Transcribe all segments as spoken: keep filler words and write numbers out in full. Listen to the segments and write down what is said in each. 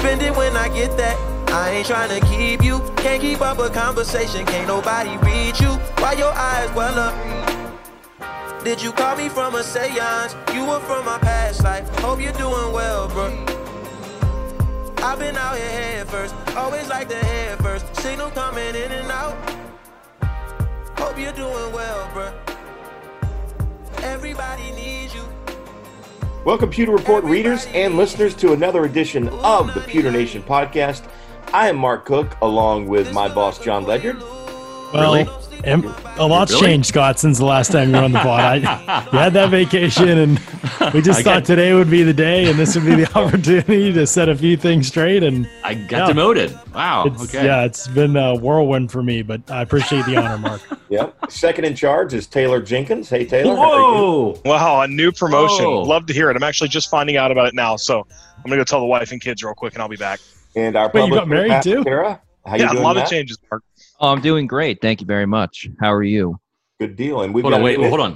spend it when I get that. I ain't trying to keep you. Can't keep up a conversation. Can't nobody read you. Why your eyes well up? Did you call me from a seance? You were from my past life. Hope you're doing well, bro. I've been out here head first. Always like the head first. Signal coming in and out. Hope you're doing well, bro. Everybody needs you. Welcome, Pewter Report readers and listeners, to another edition of the Pewter Nation podcast. I am Mark Cook, along with my boss, John Ledyard. Well, Really? em- a lot's Really? changed, Scott, since the last time you were on the pod. I, you had that vacation, and we just I thought got- today would be the day, and this would be the opportunity to set a few things straight. And I got Yeah. demoted. Wow. it's, okay. yeah, it's been a whirlwind for me, but I appreciate the honor, Mark. Yep. Second in charge is Taylor Jenkins. Hey, Taylor. how are you? Whoa. Wow, a new promotion. Oh. Love to hear it. I'm actually just finding out about it now, so I'm gonna go tell the wife and kids real quick, and I'll be back. And our Wait, you public got married Pat too? Patera. How yeah, you a doing, lot Matt? of changes, Mark. Oh, I'm doing great. Thank you very much. How are you? Good deal. And we've Hold got on. a Wait. good- Hold on.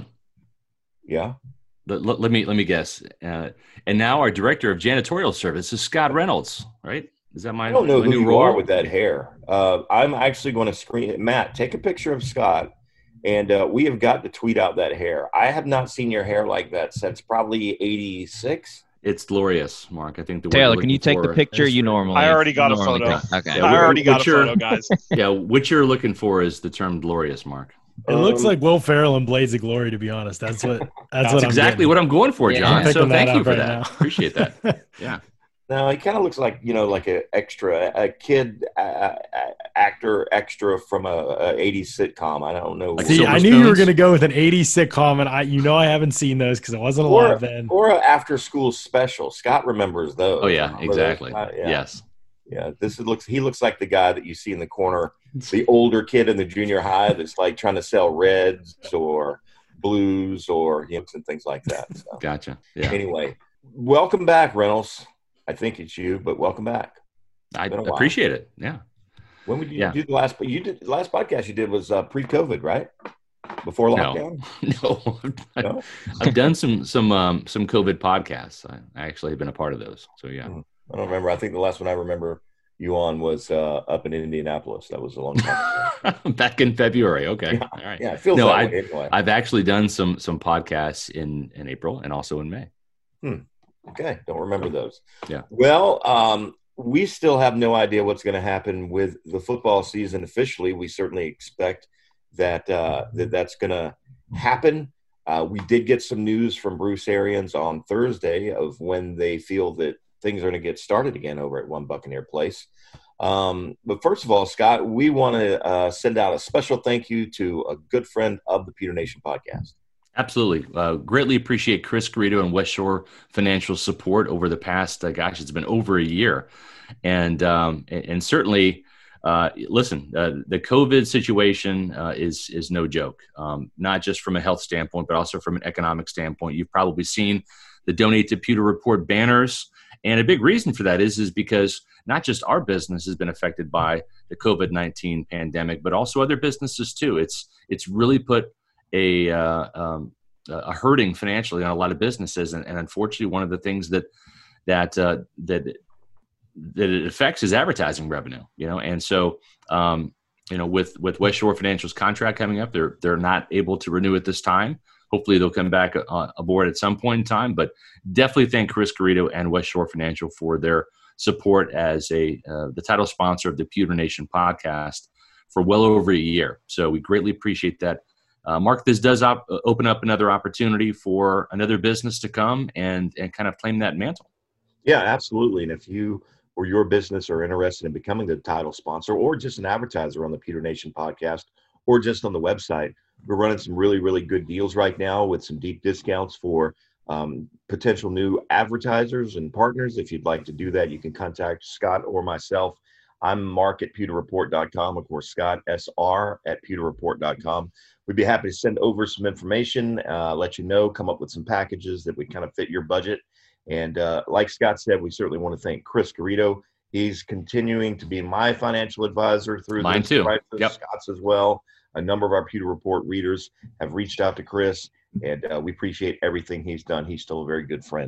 Yeah. Let, let- let me let me guess. Uh, and now our director of janitorial service is Scott Reynolds. Right? Is that my, I don't know my who new you role? are with that hair. Uh, I'm actually going to screen it. Matt, take a picture of Scott, and uh, we have got to tweet out that hair. I have not seen your hair like that since probably eighty-six. It's glorious, Mark. I think the word Taylor, you're can you looking take the for- picture That's you right. normally I already got a normally photo. take? Okay. Yeah, I what- already got a what you're- photo, guys. Yeah, what you're looking for is the term glorious, Mark. It looks Um, like Will Ferrell in Blades of Glory, to be honest. That's what. That's, That's what I'm exactly getting. what I'm going for, Yeah. John. I'm So picking that thank you up for right that. now. Appreciate that. Yeah. No, he kind of looks like, you know, like a extra, a kid uh, actor extra from a, a eighties sitcom. I don't know. Like See, Silver I knew you were Spoons? going to go with an eighties sitcom, and I, you know, I haven't seen those because I wasn't or, alive then. or an after school special. Scott remembers those. Oh yeah. Remember those? Exactly. Uh, yeah. Yes. Yeah, this is, looks. He looks like the guy that you see in the corner, the older kid in the junior high that's like trying to sell Reds or Blues or Yips and things like that. So, Gotcha. Yeah. anyway, welcome back, Reynolds. I think it's you, but welcome back. I been a while. appreciate it. Yeah. When would you Yeah. do the last? You did the last podcast you did was uh, pre-COVID, right? Before No. lockdown. No, I've, No? I've done some some um, some COVID podcasts. I I actually have been a part of those. So yeah, I don't remember. I think the last one I remember you on was uh, up in Indianapolis. That was a long time ago. back in February. Okay, Yeah. all right. Yeah, it feels No, that I- way anyway. I've actually done some some podcasts in in April and also in May. Okay, don't remember those. Yeah. Well, um, we still have no idea what's going to happen with the football season officially. We certainly expect that uh, that that's going to happen. Uh, we did get some news from Bruce Arians on Thursday of when they feel that things are going to get started again over at One Buccaneer Place. Um, but first of all, Scott, we want to uh, send out a special thank you to a good friend of the Pewter Nation podcast. Absolutely. Uh, greatly appreciate Chris Garrido and West Shore Financial support over the past, uh, gosh, it's been over a year. And um, and, and certainly, uh, listen, uh, the COVID situation uh, is is no joke, um, not just from a health standpoint, but also from an economic standpoint. You've probably seen the Donate to Pewter Report banners. And a big reason for that is, is because not just our business has been affected by the COVID nineteen pandemic, but also other businesses too. It's it's really put a uh, um, a hurting financially on a lot of businesses, and, and unfortunately, one of the things that that uh, that that it affects is advertising revenue. You know, and so um, you know, with with West Shore Financial's contract coming up, they're they're not able to renew at this time. Hopefully, they'll come back uh, aboard at some point in time. But definitely thank Chris Garrido and West Shore Financial for their support as a uh, the title sponsor of the Pewter Nation podcast for well over a year. So we greatly appreciate that. Uh, Mark, this does op- open up another opportunity for another business to come and and kind of claim that mantle. Yeah, absolutely. And if you or your business are interested in becoming the title sponsor or just an advertiser on the Pewter Nation podcast or just on the website, we're running some really, really good deals right now with some deep discounts for um, potential new advertisers and partners. If you'd like to do that, you can contact Scott or myself. I'm Mark at pewter report dot com. Of course, Scott, S R, at pewter report dot com. We'd be happy to send over some information, uh, let you know, come up with some packages that would kind of fit your budget. And uh, like Scott said, we certainly want to thank Chris Garrido. He's continuing to be my financial advisor through Mine this too. crisis. Yep. Scott's as well. A number of our Pewter Report readers have reached out to Chris, and uh, we appreciate everything he's done. He's still a very good friend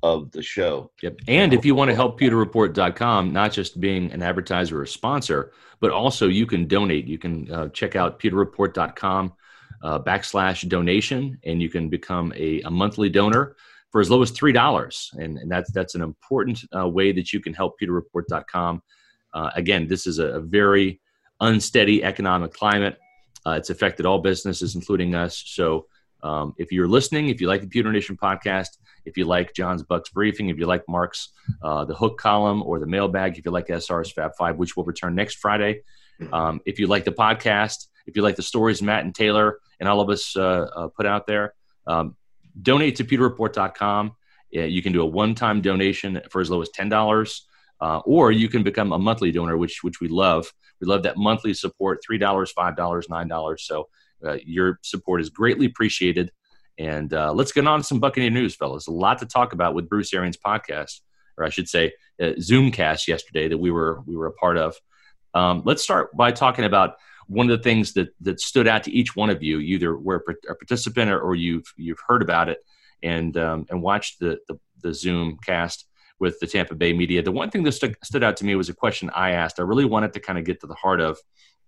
of the show. Yep. And if you want to help pewter report dot com, not just being an advertiser or sponsor, but also you can donate. You can uh, check out pewter report dot com uh, backslash donation, and you can become a, a monthly donor for as low as three dollars. And, and that's, that's an important uh, way that you can help pewter report dot com. Uh, again, this is a, a very unsteady economic climate. Uh, it's affected all businesses, including us. So um, if you're listening, if you like the Pewter Nation podcast, if you like John's Bucks Briefing, if you like Mark's uh, The Hook column or the mailbag, if you like S R's Fab Five, which will return next Friday, um, if you like the podcast, if you like the stories Matt and Taylor and all of us uh, uh, put out there, um, donate to pewter report dot com. Uh, you can do a one-time donation for as low as ten dollars, uh, or you can become a monthly donor, which which we love. We love that monthly support, three dollars, five dollars, nine dollars. So uh, your support is greatly appreciated. And uh, let's get on to some Buccaneer news, fellas. A lot to talk about with Bruce Arians' podcast, or I should say uh, Zoomcast yesterday that we were we were a part of. Um, let's start by talking about one of the things that that stood out to each one of you. You either were a participant or, or you've you've heard about it and um, and watched the, the the Zoomcast with the Tampa Bay media. The one thing that stu- stood out to me was a question I asked. I really wanted to kind of get to the heart of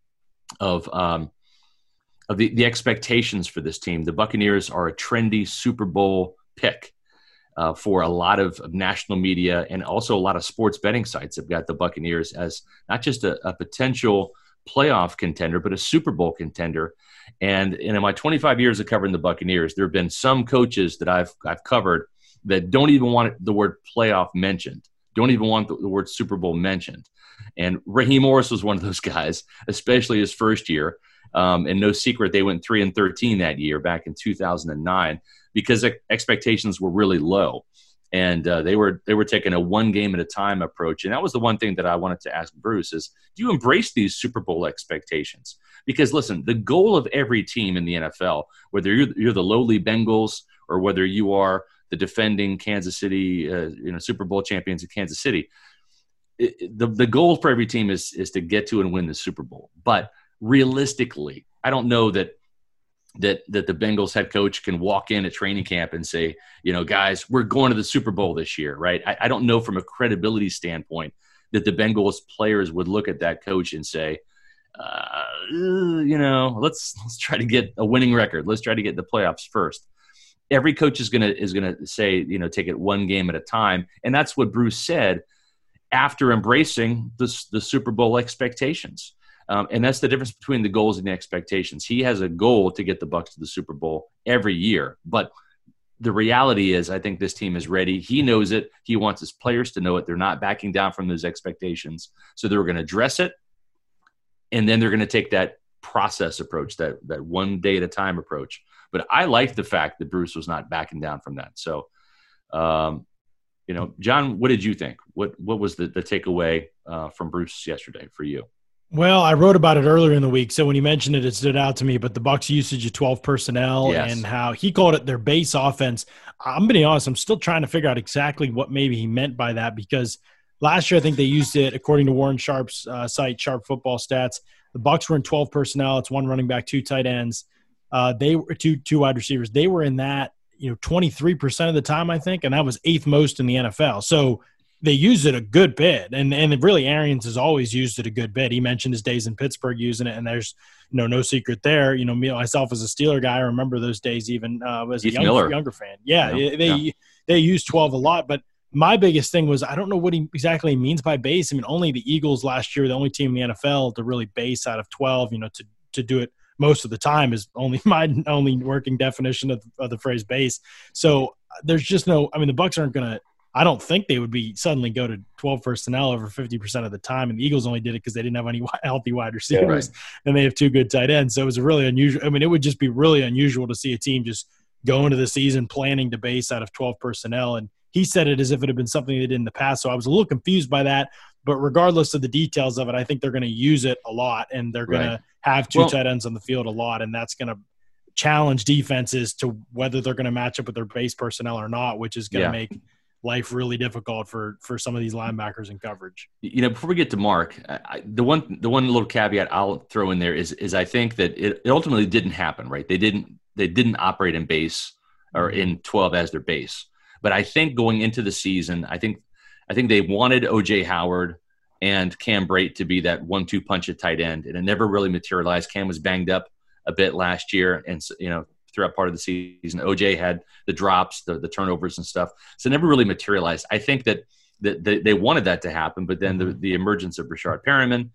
of um, of the, the expectations for this team. The Buccaneers are a trendy Super Bowl pick uh, for a lot of, of national media, and also a lot of sports betting sites have got the Buccaneers as not just a, a potential playoff contender, but a Super Bowl contender. And in my twenty-five years of covering the Buccaneers, there have been some coaches that I've I've covered that don't even want the word playoff mentioned, don't even want the, the word Super Bowl mentioned. And Raheem Morris was one of those guys, especially his first year. Um, and no secret, they went three and thirteen that year back in two thousand nine because expectations were really low. And uh, they were they were taking a one game at a time approach. And that was the one thing that I wanted to ask Bruce is, do you embrace these Super Bowl expectations? Because, listen, the goal of every team in the N F L, whether you're, you're the lowly Bengals or whether you are the defending Kansas City, uh, you know, Super Bowl champions of Kansas City, it, the, the goal for every team is, is to get to and win the Super Bowl. But realistically, I don't know that that that the Bengals head coach can walk in at training camp and say, you know, guys, we're going to the Super Bowl this year, right? I, I don't know from a credibility standpoint that the Bengals players would look at that coach and say, uh, you know, let's let's try to get a winning record. Let's try to get the playoffs first. Every coach is gonna is gonna say, you know, take it one game at a time, and that's what Bruce said after embracing the the Super Bowl expectations. Um, and that's the difference between the goals and the expectations. He has a goal to get the Bucs to the Super Bowl every year. But the reality is, I think this team is ready. He knows it. He wants his players to know it. They're not backing down from those expectations. So they're going to address it, and then they're going to take that process approach, that that one day at a time approach. But I like the fact that Bruce was not backing down from that. So, um, you know, John, what did you think? What what was the, the takeaway uh, from Bruce yesterday for you? Well, I wrote about it earlier in the week, so when you mentioned it, it stood out to me. But the Bucs' usage of twelve personnel yes. and how he called it their base offense, I'm being honest, I'm still trying to figure out exactly what maybe he meant by that, because last year I think they used it, according to Warren Sharp's uh, site, Sharp Football Stats, the Bucs were in twelve personnel. It's one running back, two tight ends, uh, they were two two wide receivers. They were in that, you know, twenty-three percent of the time, I think, and that was eighth most in the N F L. So they used it a good bit, and and really Arians has always used it a good bit. He mentioned his days in Pittsburgh using it, and there's you know no secret there. You know, me myself as a Steeler guy, I remember those days even uh, as Keith a young, younger fan. Yeah, yeah. they yeah. they use twelve a lot, but my biggest thing was I don't know what he exactly means by base. I mean, only the Eagles last year, the only team in the N F L to really base out of twelve. You know, to to do it most of the time is only my only working definition of, of the phrase base. So there's just no. I mean, the Bucs aren't going to. I don't think they would be suddenly go to twelve personnel over fifty percent of the time. And the Eagles only did it because they didn't have any healthy wide receivers, yeah, right. and they have two good tight ends. So it was a really unusual. I mean, it would just be really unusual to see a team just go into the season planning to base out of twelve personnel. And he said it as if it had been something they did in the past. So I was a little confused by that. But regardless of the details of it, I think they're going to use it a lot, and they're going Right. to have two Well, tight ends on the field a lot, and that's going to challenge defenses to whether they're going to match up with their base personnel or not, which is going to Yeah. make life really difficult for for some of these linebackers in coverage. You know, before we get to Mark, I, the one the one little caveat I'll throw in there is is I think that it, it ultimately didn't happen, right? They didn't they didn't operate in base or in twelve as their base, But I think going into the season, I think I think they wanted O J Howard and Cam Brate to be that one two punch at tight end, and it never really materialized. Cam was banged up a bit last year, and you know throughout part of the season, O J had the drops, the, the turnovers and stuff, so it never really materialized. I think that, that they, they wanted that to happen, but then the, the emergence of Rashard Perriman,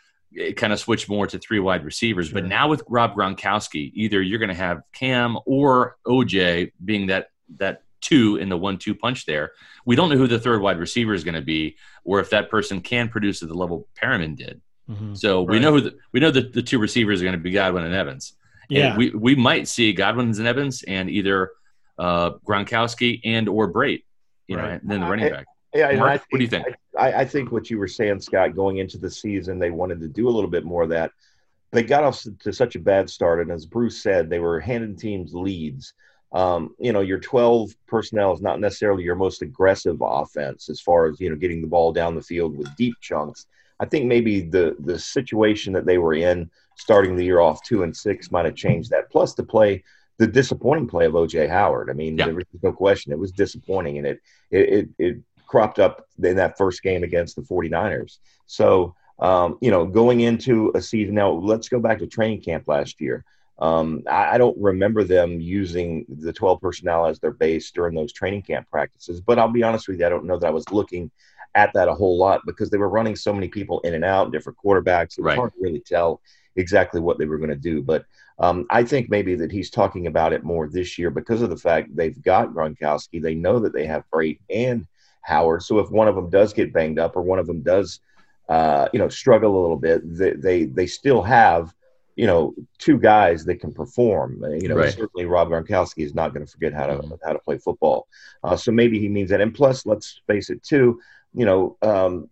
it kind of switched more to three wide receivers. Sure. But now with Rob Gronkowski, either you're going to have Cam or O J being that that two in the one two punch there. We don't know who the third wide receiver is going to be, or if that person can produce at the level Perriman did. Mm-hmm. So right. we know who the, we know that the two receivers are going to be Godwin and Evans. Yeah, and we we might see Godwin and Evans and either uh, Gronkowski and or Brate, you right. know, and then the running back. Yeah, Mark, I think, what do you think? I, I think what you were saying, Scott, going into the season, they wanted to do a little bit more of that. They got off to such a bad start, and as Bruce said, they were handing teams leads. Um, you know, your twelve personnel is not necessarily your most aggressive offense as far as, you know, getting the ball down the field with deep chunks. I think maybe the the situation that they were in starting the year off two and six might have changed that. Plus the play, the disappointing play of O J Howard. I mean, yeah. there was no question. It was disappointing, and it it it, it cropped up in that first game against the 49ers. So, um, you know, going into a season now, let's go back to training camp last year. Um, I, I don't remember them using the twelve personnel as their base during those training camp practices, but I'll be honest with you, I don't know that I was looking at that a whole lot because they were running so many people in and out, different quarterbacks. It was right. hard to really tell exactly what they were going to do. But um, I think maybe that he's talking about it more this year because of the fact they've got Gronkowski. They know that they have Brate and Howard. So if one of them does get banged up or one of them does, uh, you know, struggle a little bit, they, they, they still have, you know, two guys that can perform. You know, right. certainly Rob Gronkowski is not going to forget how to how to play football. Uh, so maybe he means that. And plus, let's face it, too, you know, um,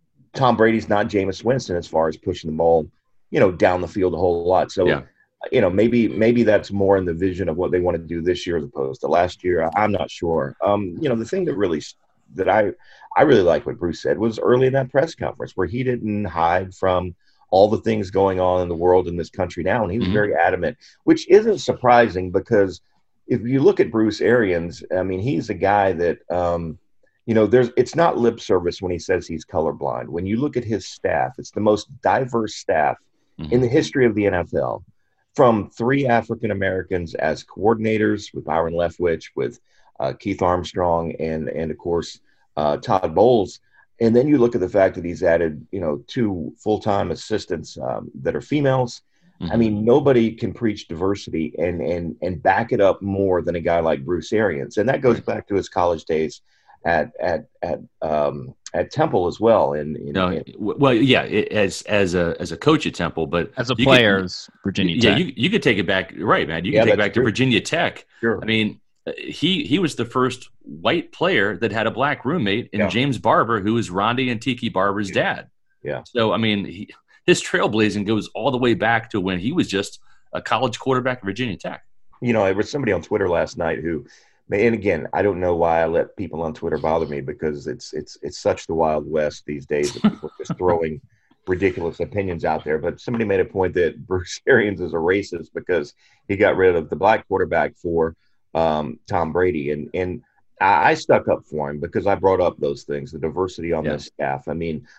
Tom Brady's not Jameis Winston as far as pushing the ball, you know, down the field a whole lot. So, yeah. you know, maybe maybe that's more in the vision of what they want to do this year as opposed to last year. I'm not sure. Um, you know, the thing that really that I I really like what Bruce said was early in that press conference where he didn't hide from all the things going on in the world in this country now. And he was mm-hmm. very adamant, which isn't surprising because if you look at Bruce Arians, I mean, he's a guy that, um, you know, there's, it's not lip service when he says he's colorblind. When you look at his staff, it's the most diverse staff mm-hmm. in the history of the N F L, from three African-Americans as coordinators with Byron Leftwich, with uh, Keith Armstrong, and, and of course, uh, Todd Bowles. And then you look at the fact that he's added, you know, two full-time assistants um, that are females. Mm-hmm. I mean, nobody can preach diversity and and and back it up more than a guy like Bruce Arians. And that goes back to his college days at at at um, at Temple as well. And no, well, yeah, it, as as a as a coach at Temple, but as a player, could, Virginia yeah, Tech. you you could take it back, right, man? You yeah, can take it back true. to Virginia Tech. Sure. I mean. He he was the first white player that had a black roommate in yeah. James Barber, who was Rondi and Tiki Barber's yeah. dad. Yeah. So, I mean, he, his trailblazing goes all the way back to when he was just a college quarterback at Virginia Tech. You know, there was somebody on Twitter last night who, and again, I don't know why I let people on Twitter bother me because it's it's it's such the Wild West these days that people are just throwing ridiculous opinions out there. But somebody made a point that Bruce Arians is a racist because he got rid of the black quarterback for Um, Tom Brady, and and I, I stuck up for him because I brought up those things, the diversity on yeah. this staff. I mean,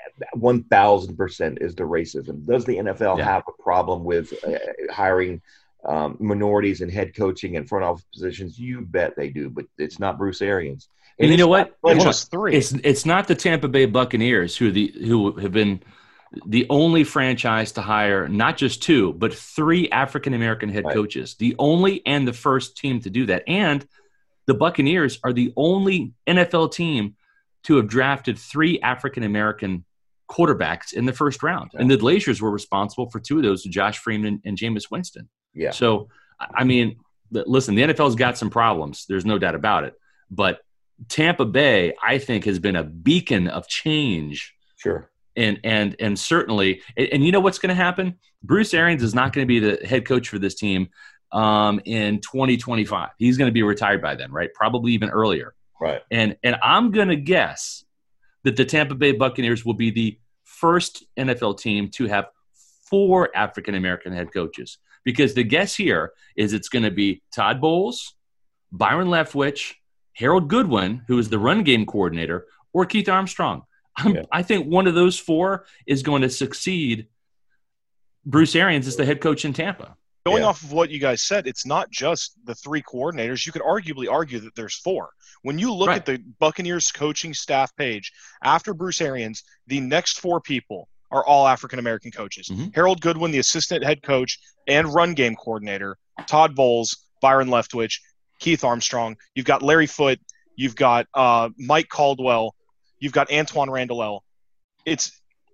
one thousand percent is the racism. Does the N F L yeah. have a problem with uh, hiring um, minorities in head coaching and front office positions? You bet they do, but it's not Bruce Arians. And, and you know what? It's just three. It's it's not the Tampa Bay Buccaneers who the who have been the only franchise to hire not just two, but three African-American head right. coaches, the only and the first team to do that. And the Buccaneers are the only N F L team to have drafted three African-American quarterbacks in the first round. Yeah. And the Glaciers were responsible for two of those, Josh Freeman and, and Jameis Winston. Yeah. So, I mean, listen, the N F L's got some problems. There's no doubt about it. But Tampa Bay, I think, has been a beacon of change. Sure. And and and certainly, and, and you know what's going to happen? Bruce Arians is not going to be the head coach for this team um, in twenty twenty-five. He's going to be retired by then, right? Probably even earlier. Right. And and I'm going to guess that the Tampa Bay Buccaneers will be the first N F L team to have four African-American head coaches. Because the guess here is it's going to be Todd Bowles, Byron Leftwich, Harold Goodwin, who is the run game coordinator, or Keith Armstrong. Yeah. I think one of those four is going to succeed Bruce Arians as the head coach in Tampa. Going yeah. off of what you guys said, it's not just the three coordinators. You could arguably argue that there's four. When you look right. at the Buccaneers coaching staff page, after Bruce Arians, the next four people are all African-American coaches. Mm-hmm. Harold Goodwin, the assistant head coach and run game coordinator, Todd Bowles, Byron Leftwich, Keith Armstrong. You've got Larry Foote. You've got uh, Mike Caldwell. You've got Antoine Randall. It's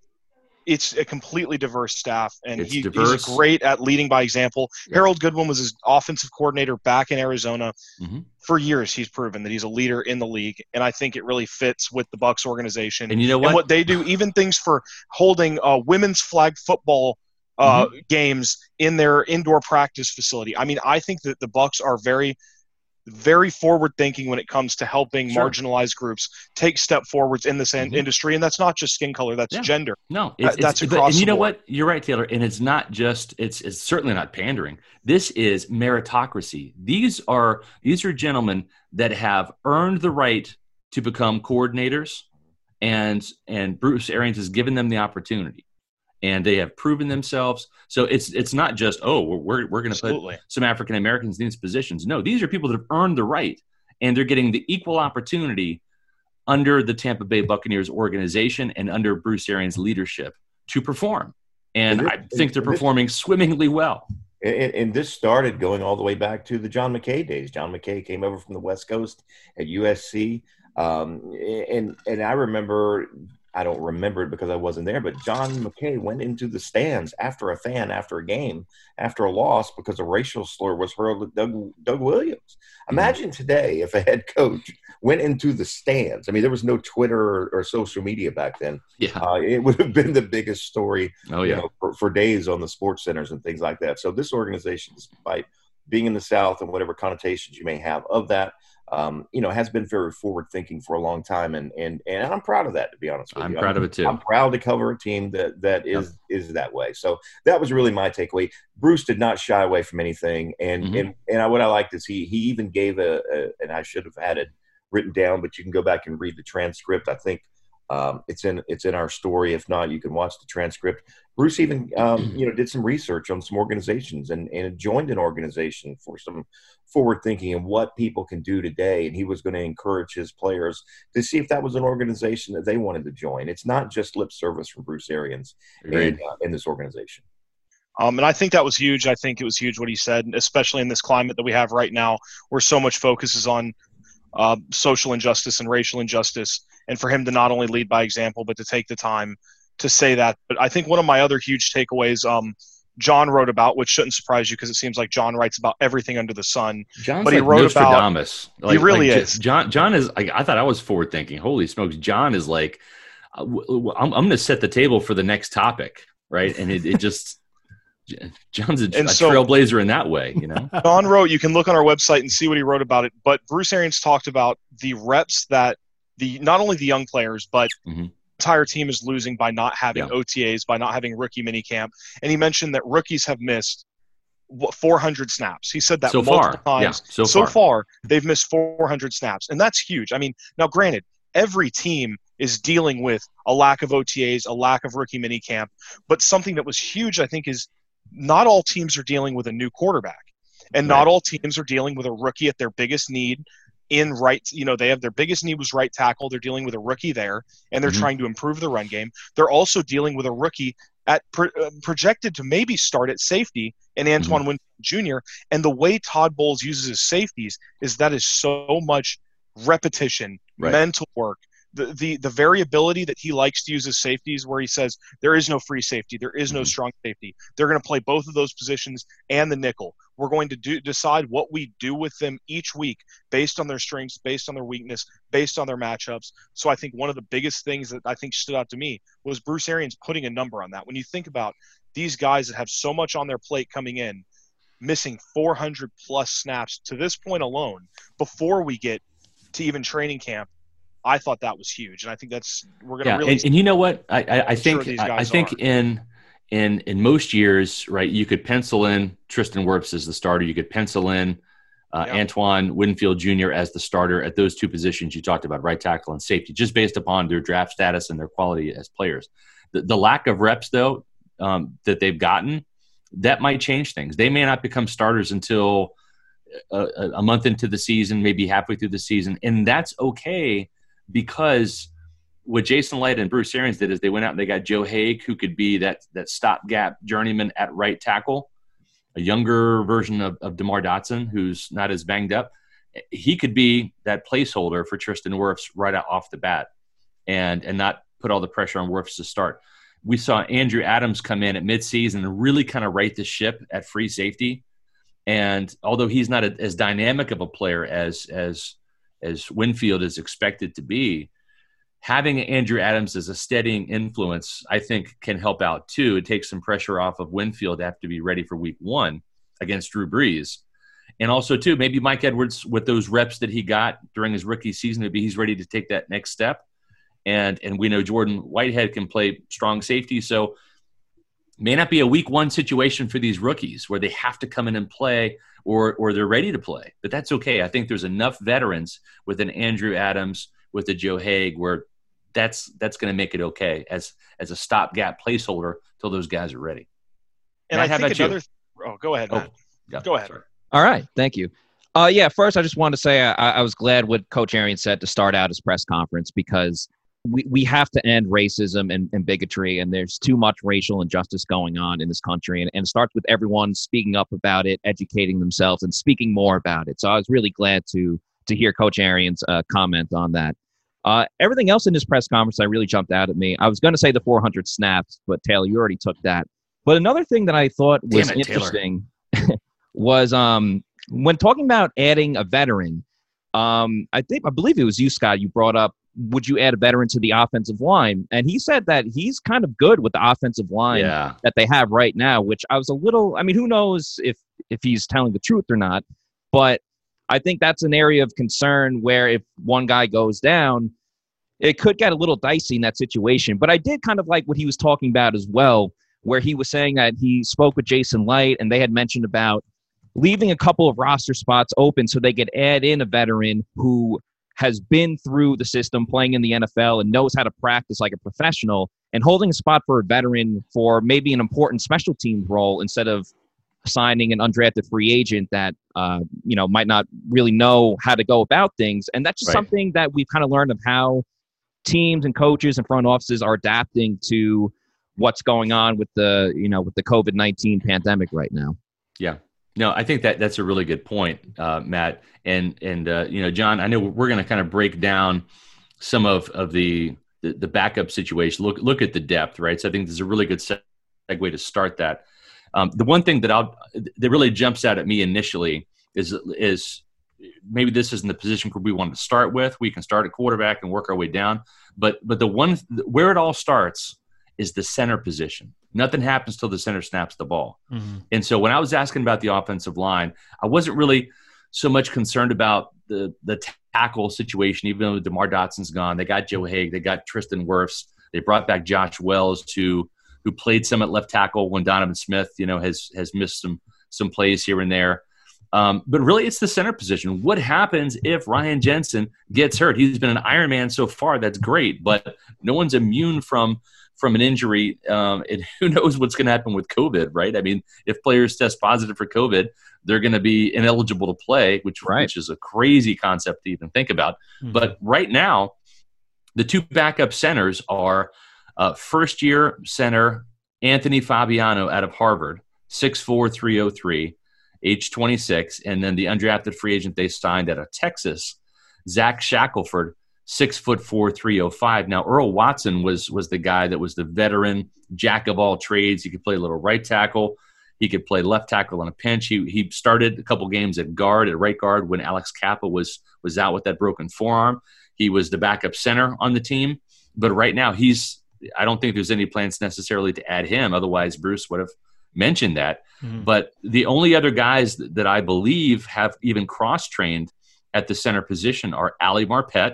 it's a completely diverse staff, and he, he's great at leading by example. Yeah. Harold Goodwin was his offensive coordinator back in Arizona. Mm-hmm. For years, he's proven that he's a leader in the league, and I think it really fits with the Bucs organization. And you know what? And what they do, even things for holding uh, women's flag football uh, mm-hmm. games in their indoor practice facility. I mean, I think that the Bucs are very – very forward thinking when it comes to helping sure. marginalized groups take step forwards in this mm-hmm. industry. And that's not just skin color, that's yeah. gender. No, it's, that's it's, across and you know board. what? You're right, Taylor. And it's not just, it's, it's certainly not pandering. This is meritocracy. These are, these are gentlemen that have earned the right to become coordinators, and, and Bruce Arians has given them the opportunity. And they have proven themselves. So it's it's not just, oh, we're we're going to put some African Americans in these positions. No, these are people that have earned the right, and they're getting the equal opportunity under the Tampa Bay Buccaneers organization and under Bruce Arians' leadership to perform. And, and this, I think they're performing this, swimmingly well. And, and this started going all the way back to the John McKay days. John McKay came over from the West Coast at U S C, um, and and I remember. I don't remember it because I wasn't there, but John McKay went into the stands after a fan, after a game, after a loss, because a racial slur was hurled at Doug, Doug Williams. Imagine today if a head coach went into the stands. I mean, there was no Twitter or, or social media back then. Yeah, uh, it would have been the biggest story oh, yeah. you know, for, for days on the sports centers and things like that. So this organization, despite being in the South and whatever connotations you may have of that, Um, you know, has been very forward thinking for a long time. And, and, and I'm proud of that, to be honest with I'm you. I'm proud I'm, of it too. I'm proud to cover a team that, that is, yep. is that way. So that was really my takeaway. Bruce did not shy away from anything. And, mm-hmm. and, and I, what I liked is he, he even gave a, a, and I should have had it written down, but you can go back and read the transcript. I think um, it's in, it's in our story. If not, you can watch the transcript. Bruce even, um, you know, did some research on some organizations and, and joined an organization for some forward thinking and what people can do today. And he was going to encourage his players to see if that was an organization that they wanted to join. It's not just lip service from Bruce Arians in, uh, in this organization. Um, and I think that was huge. I think it was huge what he said, especially in this climate that we have right now, where so much focus is on uh, social injustice and racial injustice. And for him to not only lead by example, but to take the time to say that. But I think one of my other huge takeaways, um, John wrote about, which shouldn't surprise you because it seems like John writes about everything under the sun. John's but he like wrote Nostradamus. about. Like, he really like is. John. John is. Like, I thought I was forward thinking. Holy smokes, John is like, uh, w- I'm, I'm going to set the table for the next topic, right? And it, it just. John's a, a so, trailblazer in that way, you know. John wrote. You can look on our website and see what he wrote about it. But Bruce Arians talked about the reps that the not only the young players, but mm-hmm. entire team is losing by not having yeah. O T As, by not having rookie minicamp. And he mentioned that rookies have missed four hundred snaps. He said that so multiple far. times. Yeah, so, so far. far, they've missed four hundred snaps. And that's huge. I mean, now granted, every team is dealing with a lack of O T As, a lack of rookie minicamp. But something that was huge, I think, is not all teams are dealing with a new quarterback. And right. not all teams are dealing with a rookie at their biggest need. In right, you know, they have their biggest need was right tackle. They're dealing with a rookie there, and they're mm-hmm. trying to improve the run game. They're also dealing with a rookie at pro, uh, projected to maybe start at safety in Antoine mm-hmm. Winfield Junior And the way Todd Bowles uses his safeties is that is so much repetition, right. mental work. The, the the variability that he likes to use as safeties, where he says there is no free safety, there is no mm-hmm. strong safety. They're going to play both of those positions and the nickel. We're going to do decide what we do with them each week based on their strengths, based on their weakness, based on their matchups. So I think one of the biggest things that I think stood out to me was Bruce Arians putting a number on that. When you think about these guys that have so much on their plate coming in, missing four hundred plus snaps to this point alone before we get to even training camp, I thought that was huge, and I think that's we're going to yeah, really. And, and you know what? I, I, I think sure I, I think are. in in in most years, right? You could pencil in Tristan Wirfs as the starter. You could pencil in uh, Yeah. Antoine Winfield Junior as the starter at those two positions you talked about, right tackle and safety, just based upon their draft status and their quality as players. The, the lack of reps, though, um, that they've gotten, that might change things. They may not become starters until a, a month into the season, maybe halfway through the season, and that's okay because what Jason Light and Bruce Arians did is they went out and they got Joe Haig, who could be that that stopgap journeyman at right tackle, a younger version of, of DeMar Dotson, who's not as banged up. He could be that placeholder for Tristan Wirfs right out off the bat and, and not put all the pressure on Wirfs to start. We saw Andrew Adams come in at midseason and really kind of right the ship at free safety. And although he's not a, as dynamic of a player as, as, as Winfield is expected to be, having Andrew Adams as a steadying influence, I think, can help out too. It takes some pressure off of Winfield to have to be ready for week one against Drew Brees. And also, too, maybe Mike Edwards, with those reps that he got during his rookie season, maybe he's ready to take that next step. And and we know Jordan Whitehead can play strong safety. So may not be a week one situation for these rookies where they have to come in and play or or they're ready to play. But that's okay. I think there's enough veterans with an Andrew Adams, with the Joe Haig, where that's that's going to make it okay as as a stopgap placeholder till those guys are ready. And Matt, I think another. you? Oh, go ahead, Matt. Oh, yeah, go ahead. Sorry. All right. Thank you. Uh, yeah, first, I just wanted to say I, I was glad what Coach Arians said to start out his press conference because we, we have to end racism and, and bigotry, and there's too much racial injustice going on in this country. And, and it starts with everyone speaking up about it, educating themselves, and speaking more about it. So I was really glad to to hear Coach Arians uh, comment on that. Uh, everything else in this press conference, I really jumped out at me. I was going to say the four hundred snaps, but Taylor, you already took that. But another thing that I thought was Damn it, interesting was um, when talking about adding a veteran. Um, I think I believe it was you, Scott. You brought up, would you add a veteran to the offensive line? And he said that he's kind of good with the offensive line Yeah. that they have right now. Which I was a little. I mean, who knows if if he's telling the truth or not? But I think that's an area of concern where if one guy goes down, it could get a little dicey in that situation. But I did kind of like what he was talking about as well, where he was saying that he spoke with Jason Light and they had mentioned about leaving a couple of roster spots open so they could add in a veteran who has been through the system playing in the N F L and knows how to practice like a professional, and holding a spot for a veteran for maybe an important special teams role instead of signing an undrafted free agent that, uh, you know, might not really know how to go about things. And that's just Right. something that we've kind of learned of how teams and coaches and front offices are adapting to what's going on with the, you know, with the COVID nineteen pandemic right now. Yeah. No, I think that that's a really good point, uh, Matt. And, and uh, you know, John, I know we're going to kind of break down some of, of the, the, the backup situation. Look, look at the depth, right? So I think this is a really good segue to start that. Um, the one thing that I'll, that really jumps out at me initially is, is maybe this isn't the position where we want to start with. We can start at quarterback and work our way down. But, but the one, where it all starts is the center position. Nothing happens till the center snaps the ball. Mm-hmm. And so when I was asking about the offensive line, I wasn't really so much concerned about the the tackle situation, even though DeMar Dotson's gone. They got Joe Haig. They got Tristan Wirfs. They brought back Josh Wells, to, who played some at left tackle when Donovan Smith, you know, has has missed some some plays here and there. Um, but really, it's the center position. What happens if Ryan Jensen gets hurt? He's been an Iron Man so far. That's great, but no one's immune from from an injury, um, and who knows what's going to happen with COVID, right? I mean, if players test positive for COVID, they're going to be ineligible to play, which, right. which is a crazy concept to even think about. Mm-hmm. But right now, the two backup centers are uh, first-year center Anthony Fabiano out of Harvard, six four, three oh three, age twenty-six, and then the undrafted free agent they signed out of Texas, Zach Shackelford, six foot four, three oh five. Now, Earl Watson was was the guy that was the veteran jack of all trades. He could play a little right tackle. He could play left tackle on a pinch. He he started a couple games at guard, at right guard, when Alex Kappa was was out with that broken forearm. He was the backup center on the team. But right now, he's I don't think there's any plans necessarily to add him. Otherwise, Bruce would have mentioned that. Mm-hmm. But the only other guys that, that I believe have even cross-trained at the center position are Ali Marpet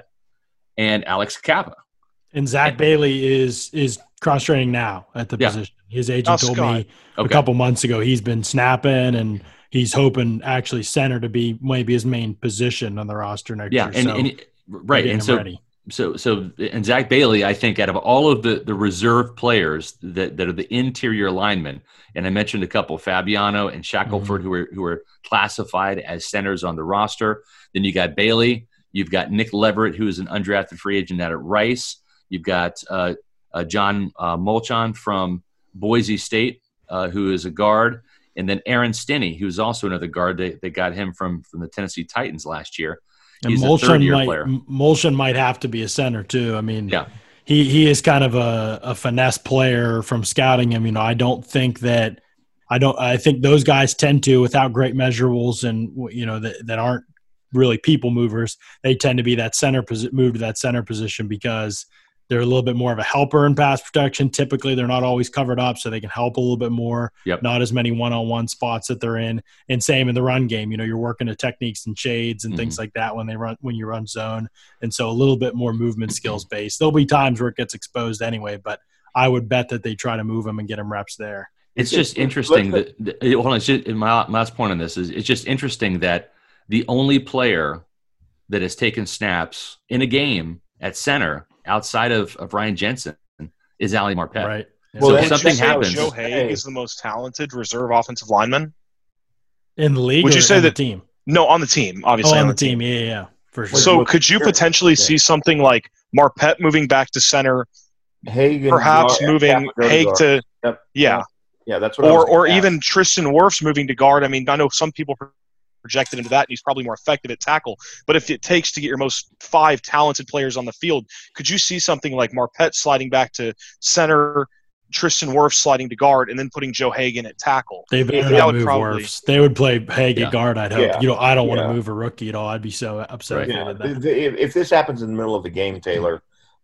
and Alex Kappa. And Zach and, Bailey is is cross-training now at the yeah. position. His agent oh, told Scott. me okay. a couple months ago he's been snapping and he's hoping actually center to be maybe his main position on the roster next yeah, year. and, so and right, and so ready. so so and Zach Bailey, I think, out of all of the the reserve players that that are the interior linemen, and I mentioned a couple, Fabiano and Shackelford, mm-hmm. who are who are classified as centers on the roster. Then you got Bailey. You've got Nick Leverett, who is an undrafted free agent out at Rice. You've got uh, uh, John uh, Molchon from Boise State, uh, who is a guard. And then Aaron Stinney, who's also another guard. They, they got him from, from the Tennessee Titans last year. He's and a third-year might, player. Molchon might have to be a center too. I mean, yeah. he, he is kind of a, a finesse player from scouting him. You know, I don't think that – I don't. I think those guys tend to, without great measurables and, you know, that, that aren't really people movers, they tend to be that center posi- move to that center position because they're a little bit more of a helper in pass protection. Typically, they're not always covered up, so they can help a little bit more. Yep. Not as many one-on-one spots that they're in. And same in the run game. You know, you're working the techniques and shades and mm-hmm. things like that when they run when you run zone. And so a little bit more movement skills based. There'll be times where it gets exposed anyway, but I would bet that they try to move him and get him reps there. It's just interesting that, that hold on. It's just, my last point on this is it's just interesting that the only player that has taken snaps in a game at center outside of, of Ryan Jensen is Ali Marpet. Right. Yeah. Well, so if something happens, Joe Haig is the most talented reserve offensive lineman in the league. Would you say on that the team? No, on the team, obviously. Oh, on, on the team. team, yeah, yeah, for sure. So, could you potentially yeah. see something like Marpet moving back to center, Haig, perhaps Gar- moving Haig to, yep. yeah, yeah, that's what. Or, or even Tristan Wirfs moving to guard. I mean, I know some people projected into that, and he's probably more effective at tackle. But if it takes to get your most five talented players on the field, could you see something like Marpet sliding back to center, Tristan Wirfs sliding to guard, and then putting Joe Haig in at tackle? They better not move probably, Wirfs. They would play Haig yeah. at guard, I'd hope. Yeah. You know, I don't want yeah. to move a rookie at all. I'd be so upset right. if yeah. they did that. If, if this happens in the middle of the game, Taylor,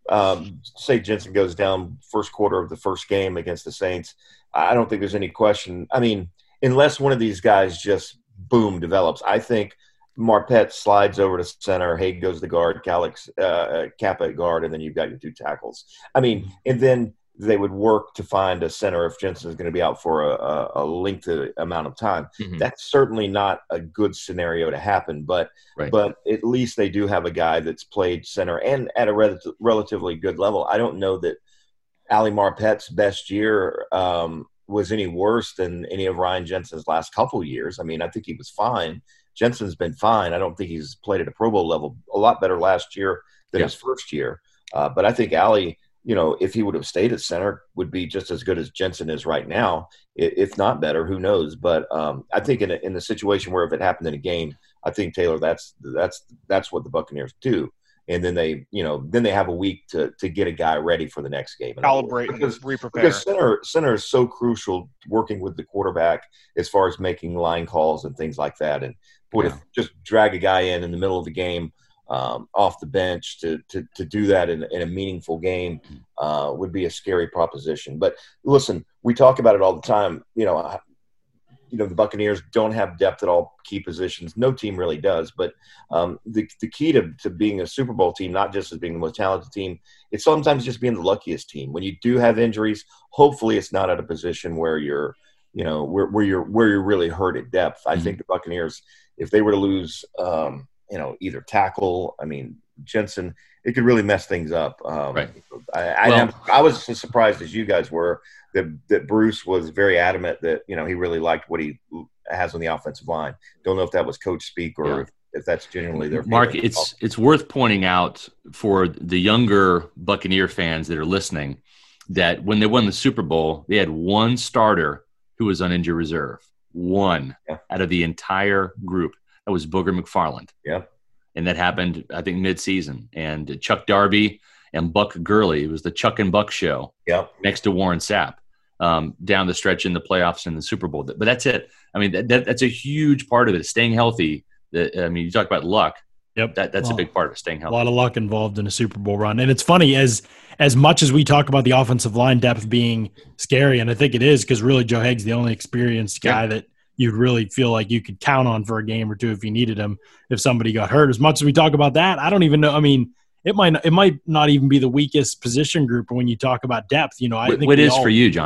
um, say Jensen goes down first quarter of the first game against the Saints, I don't think there's any question. I mean, unless one of these guys just, boom, develops, I think Marpet slides over to center, Haig goes to guard, Calix, uh, Kappa at guard, and then you've got your two tackles. I mean, and then they would work to find a center if Jensen is going to be out for a, a, a lengthy amount of time. Mm-hmm. That's certainly not a good scenario to happen, but right. but at least they do have a guy that's played center and at a re- relatively good level. I don't know that Ali Marpet's best year um, was any worse than any of Ryan Jensen's last couple years. I mean, I think he was fine. Jensen's been fine. I don't think he's played at a Pro Bowl level. A lot better last year than yeah. his first year. Uh, but I think Ali, you know, if he would have stayed at center, would be just as good as Jensen is right now, if not better. Who knows? But um, I think in a, in the situation where if it happened in a game, I think, Taylor, that's that's that's what the Buccaneers do. And then they, you know, then they have a week to to get a guy ready for the next game. Calibrate because, and re-prepare. Because center, center is so crucial working with the quarterback as far as making line calls and things like that. And boy, yeah. if just drag a guy in in the middle of the game um, off the bench to to to do that in, in a meaningful game uh, would be a scary proposition. But listen, we talk about it all the time. You know, you know the Buccaneers don't have depth at all key positions. No team really does. But um, the the key to, to being a Super Bowl team, not just as being the most talented team, it's sometimes just being the luckiest team. When you do have injuries, hopefully it's not at a position where you're, you know, where, where you're where you're really hurt at depth. I mm-hmm. think the Buccaneers, if they were to lose, um, you know, either tackle, I mean Jensen, it could really mess things up. Um, right. I, I, well, I was as surprised as you guys were that that Bruce was very adamant that, you know, he really liked what he has on the offensive line. Don't know if that was coach speak or yeah. if, if that's genuinely their Mark. It's also. it's worth pointing out for the younger Buccaneer fans that are listening that when they won the Super Bowl, they had one starter who was on injured reserve. One yeah. out of the entire group. That was Booger McFarland. Yeah. And that happened, I think, mid-season. And Chuck Darby and Buck Gurley, it was the Chuck and Buck show yep. next to Warren Sapp um, down the stretch in the playoffs and the Super Bowl. But that's it. I mean, that, that, that's a huge part of it, staying healthy. That, I mean, you talk about luck. Yep. That, that's well, a big part of it, staying healthy. A lot of luck involved in a Super Bowl run. And it's funny, as as much as we talk about the offensive line depth being scary, and I think it is because really Joe Haig's the only experienced guy yeah. that you'd really feel like you could count on for a game or two if you needed him if somebody got hurt. As much as we talk about that, I don't even know. I mean, it might it might not even be the weakest position group when you talk about depth. You know, I what, think what is all, for you, John?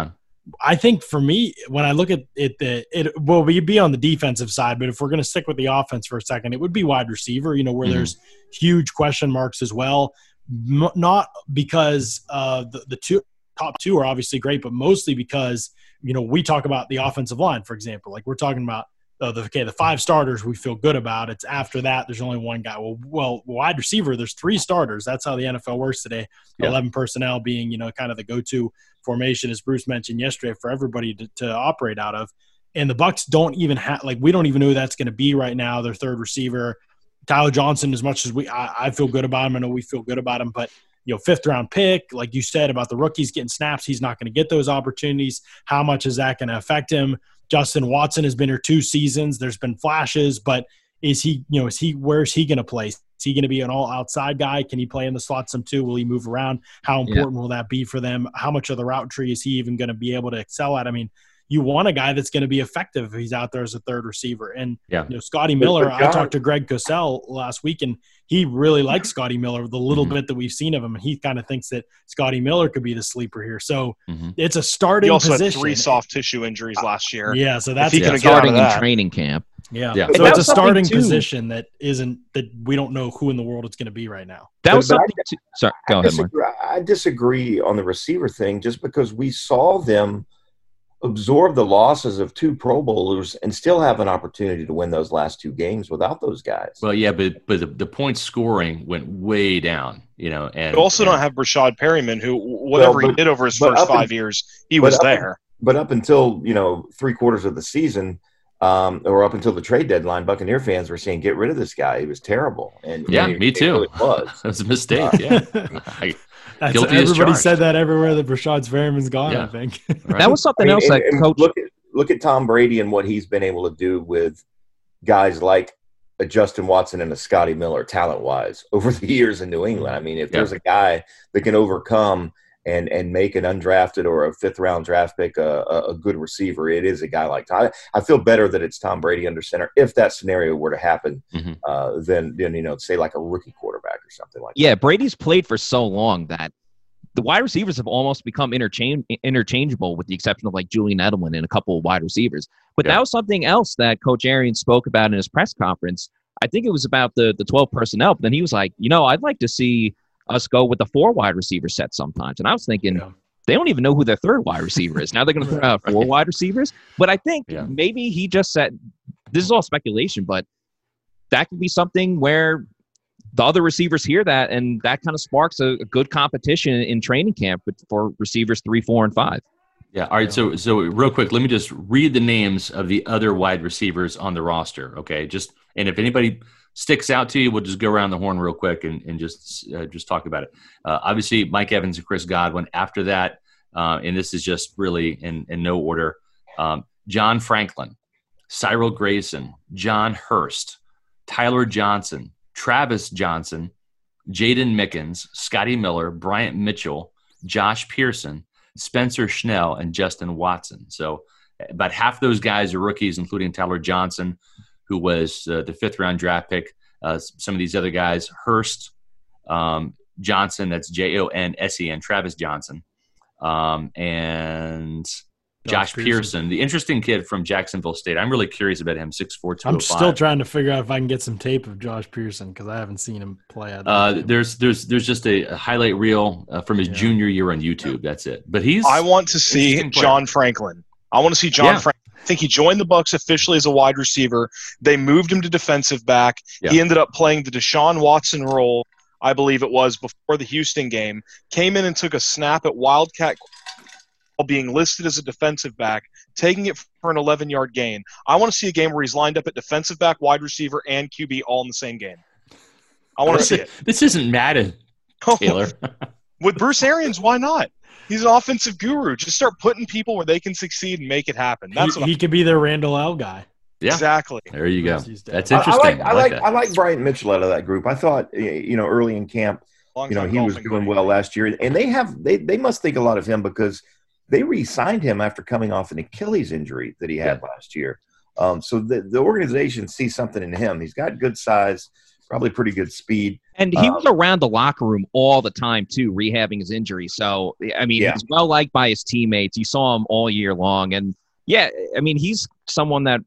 I think for me, when I look at it, the, it will be, be on the defensive side, but if we're going to stick with the offense for a second, it would be wide receiver, you know, where mm-hmm. there's huge question marks as well. M- not because uh, the, the two top two are obviously great, but mostly because, you know, we talk about the offensive line, for example, like we're talking about uh, the, okay, the five starters we feel good about. It's after that, there's only one guy. Well, well, wide receiver, there's three starters. That's how the N F L works today. Yeah. eleven personnel being, you know, kind of the go-to formation, as Bruce mentioned yesterday, for everybody to, to operate out of. And the Bucs don't even have, like, we don't even know who that's going to be right now. Their third receiver, Tyler Johnson, as much as we, I, I feel good about him. I know we feel good about him, but, you know, fifth round pick, like you said about the rookies getting snaps, he's not going to get those opportunities. How much is that going to affect him? Justin Watson has been here two seasons. There's been flashes, but is he, you know, is he, where's he going to play? Is he going to be an all outside guy? Can he play in the slot some too? Will he move around? How important yeah. will that be for them? How much of the route tree is he even going to be able to excel at? I mean, you want a guy that's going to be effective if he's out there as a third receiver. And, yeah. you know, Scotty Miller, I talked to Greg Cosell last week, and he really likes Scotty Miller, the little mm-hmm. bit that we've seen of him. And he kind of thinks that Scotty Miller could be the sleeper here. So mm-hmm. it's a starting he also position. Had three soft tissue injuries last year. Yeah, so that's yeah, starting in training camp. Yeah. yeah. So it's a starting position that isn't – that we don't know who in the world it's going to be right now. That was but, something but I, too. Sorry, go I ahead, disagree, Mark. I disagree on the receiver thing just because we saw them – absorb the losses of two Pro Bowlers and still have an opportunity to win those last two games without those guys. Well, yeah, but but the, the point scoring went way down, you know. And but also and, don't have Rashad Perryman, who whatever well, but, he did over his first five in, years, he was up, there. But up until, you know, three quarters of the season, um, or up until the trade deadline, Buccaneer fans were saying, "Get rid of this guy. He was terrible." And yeah, and me it, too. It really was. That was a mistake. Yeah. I, That's, everybody said that everywhere that Rashad Perryman's gone, yeah. I think. Right. That was something I mean, else and, that and coach. Look at, look at Tom Brady and what he's been able to do with guys like a Justin Watson and a Scotty Miller, talent-wise, over the years in New England. I mean, if yeah. there's a guy that can overcome and and make an undrafted or a fifth-round draft pick a, a, a good receiver, it is a guy like Tom. I feel better that it's Tom Brady under center if that scenario were to happen mm-hmm. uh, than, than, you know, say like a rookie quarterback or something like yeah, that. Yeah, Brady's played for so long that the wide receivers have almost become interchange interchangeable with the exception of like Julian Edelman and a couple of wide receivers. But yeah. that was something else that Coach Arians spoke about in his press conference. I think it was about the the twelve personnel, but then he was like, you know, I'd like to see us go with the four wide receiver set sometimes. And I was thinking, yeah. they don't even know who their third wide receiver is. Now they're going to throw out four right. wide receivers. But I think yeah. maybe he just said, this is all speculation, but that could be something where the other receivers hear that, and that kind of sparks a, a good competition in training camp for receivers three, four, and five. Yeah. All right. So, so real quick, let me just read the names of the other wide receivers on the roster. Okay. Just, and if anybody sticks out to you, we'll just go around the horn real quick and, and just, uh, just talk about it. Uh, obviously Mike Evans and Chris Godwin. After that, uh, and this is just really in, in no order, um, John Franklin, Cyril Grayson, John Hurst, Tyler Johnson, Travis Johnson, Jaden Mickens, Scotty Miller, Bryant Mitchell, Josh Pearson, Spencer Schnell, and Justin Watson. So about half those guys are rookies, including Tyler Johnson, who was uh, the fifth round draft pick. Uh, some of these other guys, Hurst, um, Johnson, that's J O N S E N, Travis Johnson, um, and Josh, Josh Pearson. Pearson, the interesting kid from Jacksonville State. I'm really curious about him, six four, two oh five. I'm still trying to figure out if I can get some tape of Josh Pearson because I haven't seen him play. Uh, there's there's there's just a, a highlight reel uh, from his yeah. junior year on YouTube. That's it. But he's I want to see John Franklin. I want to see John yeah. Franklin. I think he joined the Bucs officially as a wide receiver. They moved him to defensive back. Yeah. He ended up playing the Deshaun Watson role, I believe it was, before the Houston game. Came in and took a snap at Wildcat while being listed as a defensive back, taking it for an eleven-yard gain. I want to see a game where he's lined up at defensive back, wide receiver, and Q B all in the same game. I want to see it. This isn't Madden, Taylor. With Bruce Arians, why not? He's an offensive guru. Just start putting people where they can succeed and make it happen. That's he, what he could be their Randall L guy. Yeah, exactly. There you go. That's I, interesting. I like I, I like like, I like Bryant Mitchell out of that group. I thought you know early in camp, Long you know he was doing well last year, and they have they they must think a lot of him because they re-signed him after coming off an Achilles injury that he had yeah. last year. Um, so the the organization sees something in him. He's got good size. probably pretty good speed. And he um, was around the locker room all the time, too, rehabbing his injury. So, I mean, Yeah. he's well-liked by his teammates. You saw him all year long. And, yeah, I mean, he's someone that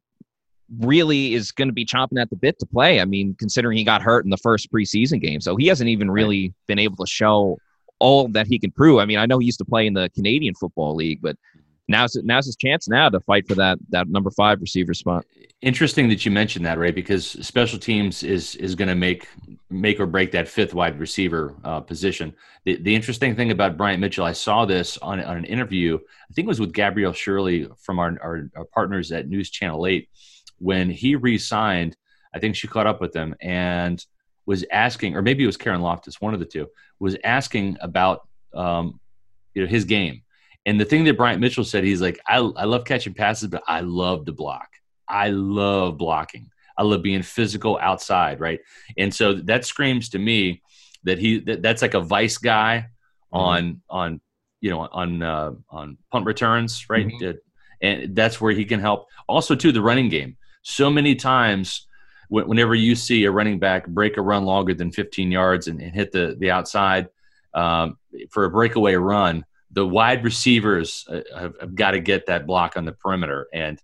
really is going to be chomping at the bit to play. I mean, considering he got hurt in the first preseason game. So he hasn't even really been able to show all that he can prove. I mean, I know he used to play in the Canadian Football League, but now's now's his chance now to fight for that that number five receiver spot. Interesting that you mentioned that, Ray, because special teams is is going to make make or break that fifth wide receiver uh, position. The the interesting thing about Bryant Mitchell, I saw this on on an interview. I think it was with Gabrielle Shirley from our our, our partners at News Channel eight. When he re-signed, I think she caught up with him and was asking, or maybe it was Karen Loftus, one of the two, was asking about um, you know his game. And the thing that Bryant Mitchell said, he's like, I, I love catching passes, but I love to block. I love blocking. I love being physical outside, right? And so that screams to me that he that, that's like a vice guy on mm-hmm. on you know on uh, on punt returns, right? Mm-hmm. And that's where he can help. Also, too, the running game. So many times, whenever you see a running back break a run longer than fifteen yards and, and hit the the outside um, for a breakaway run, the wide receivers have, have got to get that block on the perimeter. And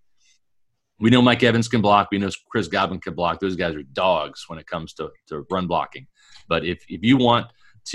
we know Mike Evans can block. We know Chris Godwin can block. Those guys are dogs when it comes to, to run blocking. But if, if you want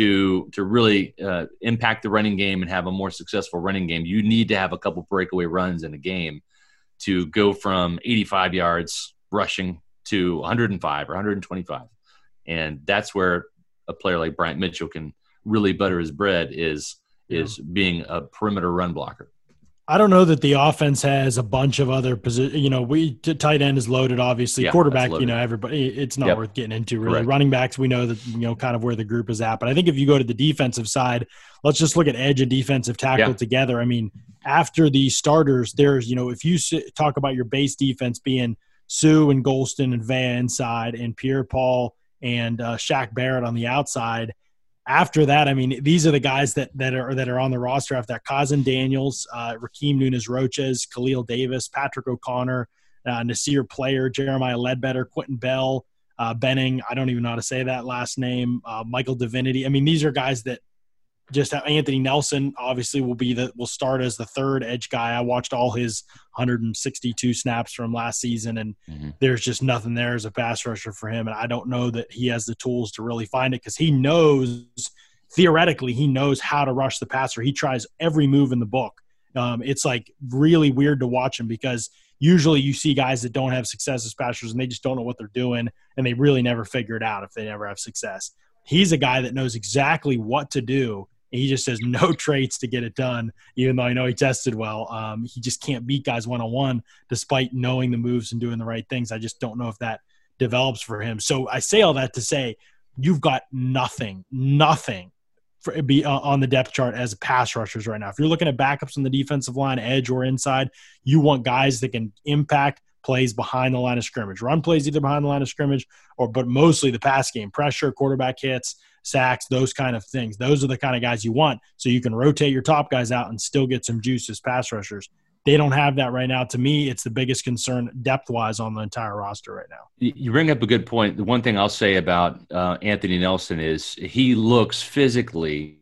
to to really uh, impact the running game and have a more successful running game, you need to have a couple breakaway runs in a game to go from eighty-five yards rushing to one hundred five or one hundred twenty-five. And that's where a player like Bryant Mitchell can really butter his bread is is yeah. being a perimeter run blocker. I don't know that the offense has a bunch of other positions. You know, we tight end is loaded, obviously. Yeah, quarterback, you know, everybody. It's not yep. worth getting into really. Correct. Running backs, we know that you know kind of where the group is at. But I think if you go to the defensive side, let's just look at edge and defensive tackle yeah. together. I mean, after the starters, there's you know if you talk about your base defense being Sue and Golston and Vea inside, and Pierre-Paul and uh, Shaq Barrett on the outside. After that, I mean, these are the guys that that are that are on the roster after that. Kazan Daniels, uh, Rakeem Nunez-Roches, Khalil Davis, Patrick O'Connor, uh, Nasir Player, Jeremiah Ledbetter, Quentin Bell, uh, Benning. I don't even know how to say that last name. Uh, Michael Divinity. I mean, these are guys that just have. Anthony Nelson obviously will be the will start as the third edge guy. I watched all his one hundred sixty-two snaps from last season, and mm-hmm. there's just nothing there as a pass rusher for him. And I don't know that he has the tools to really find it because he knows theoretically he knows how to rush the passer. He tries every move in the book. Um, it's like really weird to watch him because usually you see guys that don't have success as passers and they just don't know what they're doing and they really never figure it out if they never have success. He's a guy that knows exactly what to do. He just has no traits to get it done, even though I know he tested well. Um, he just can't beat guys one-on-one despite knowing the moves and doing the right things. I just don't know if that develops for him. So I say all that to say you've got nothing, nothing for, be uh, on the depth chart as pass rushers right now. If you're looking at backups on the defensive line, edge or inside, you want guys that can impact plays behind the line of scrimmage. Run plays either behind the line of scrimmage or but mostly the pass game, pressure, quarterback hits, sacks, those kind of things. Those are the kind of guys you want so you can rotate your top guys out and still get some juice as pass rushers. They don't have that right now. To me, it's the biggest concern depth-wise on the entire roster right now. You bring up a good point. The one thing I'll say about uh, Anthony Nelson is he looks physically,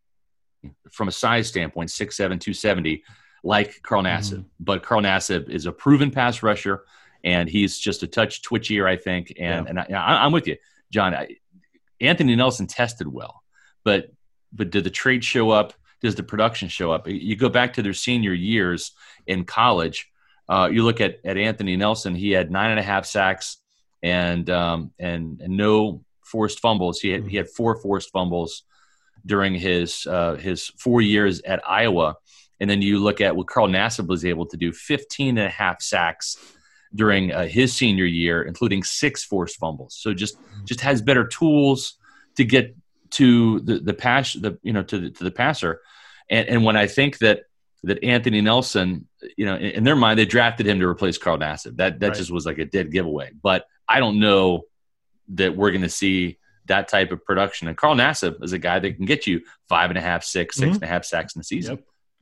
from a size standpoint, six seven, two seventy, like Carl Nassib. Mm-hmm. But Carl Nassib is a proven pass rusher, and he's just a touch twitchier, I think. And, yeah. and I, I'm with you, John. I, Anthony Nelson tested well, but but did the trade show up? Does the production show up? You go back to their senior years in college. Uh, you look at, at Anthony Nelson. He had nine and a half sacks and um, and, and no forced fumbles. He had he had four forced fumbles during his uh, his four years at Iowa. And then you look at what Carl Nassib was able to do: fifteen and a half sacks during uh, his senior year, including six forced fumbles. So just just has better tools to get to the the pass, the you know to the, to the passer. And and when I think that that Anthony Nelson, you know, in, in their mind, they drafted him to replace Carl Nassib. That that right. just was like a dead giveaway. But I don't know that we're going to see that type of production. And Carl Nassib is a guy that can get you five and a half, six, mm-hmm. six and a half sacks in the season. Yep.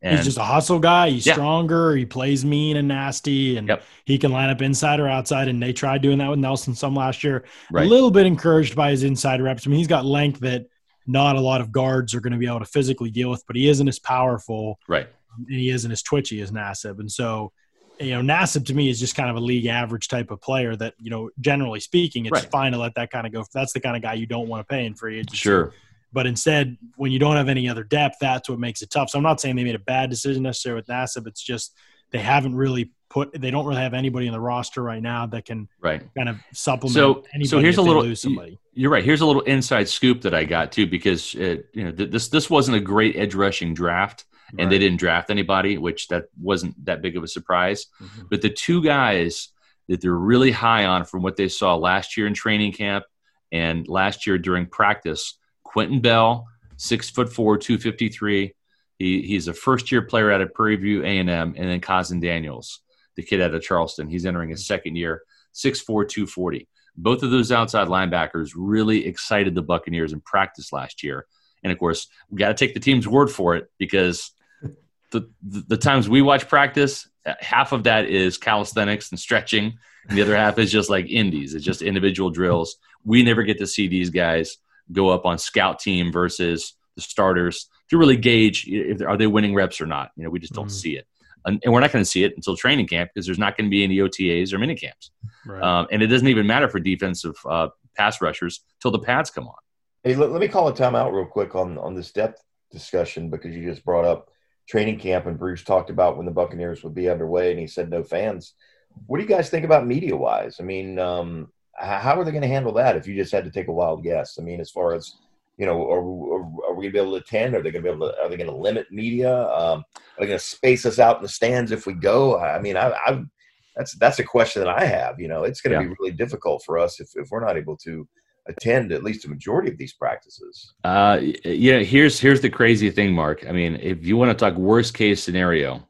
And he's just a hustle guy. He's yeah. stronger. He plays mean and nasty, and yep. he can line up inside or outside. And they tried doing that with Nelson some last year. Right. A little bit encouraged by his inside reps. I mean, he's got length that not a lot of guards are going to be able to physically deal with, but he isn't as powerful. Right. And he isn't as twitchy as Nassib. And so, you know, Nassib to me is just kind of a league average type of player that, you know, generally speaking, it's right. fine to let that kind of go. That's the kind of guy you don't want to pay in free agency. Sure. But instead, when you don't have any other depth, that's what makes it tough. So I'm not saying they made a bad decision necessarily with Nassib. It's just they haven't really put – they don't really have anybody in the roster right now that can right. kind of supplement so, anybody so here's if a they little, lose somebody. You're right. Here's a little inside scoop that I got too, because it, you know th- this this wasn't a great edge rushing draft, and Right. they didn't draft anybody, which that wasn't that big of a surprise. Mm-hmm. But the two guys that they're really high on from what they saw last year in training camp and last year during practice, Quentin Bell, six foot four, two fifty-three. He he's a first year player out of Prairie View A and M, and then Cousin Daniels, the kid out of Charleston. He's entering his second year, six four, two forty. Both of those outside linebackers really excited the Buccaneers in practice last year. And of course, we got to take the team's word for it, because the, the the times we watch practice, half of that is calisthenics and stretching, and the other half is just like indies. It's just individual drills. We never get to see these guys go up on scout team versus the starters to really gauge if are they winning reps or not. You know, we just don't mm-hmm. see it. And, and we're not going to see it until training camp, because there's not going to be any O T As or mini camps. Right. Um, and it doesn't even matter for defensive uh, pass rushers till the pads come on. Hey, let, let me call a timeout real quick on, on this depth discussion, because you just brought up training camp, and Bruce talked about when the Buccaneers would be underway, and he said no fans. What do you guys think about media-wise? I mean, um, how are they going to handle that if you just had to take a wild guess? I mean, as far as, you know, are, are, are we going to be able to attend? Are they going to be able to, are they going to limit media? Um, are they going to space us out in the stands if we go? I mean, I, I that's, that's a question that I have. You know, it's going to yeah. be really difficult for us if, if we're not able to attend at least a majority of these practices. Uh, yeah, here's, here's the crazy thing, Mark. I mean, if you want to talk worst case scenario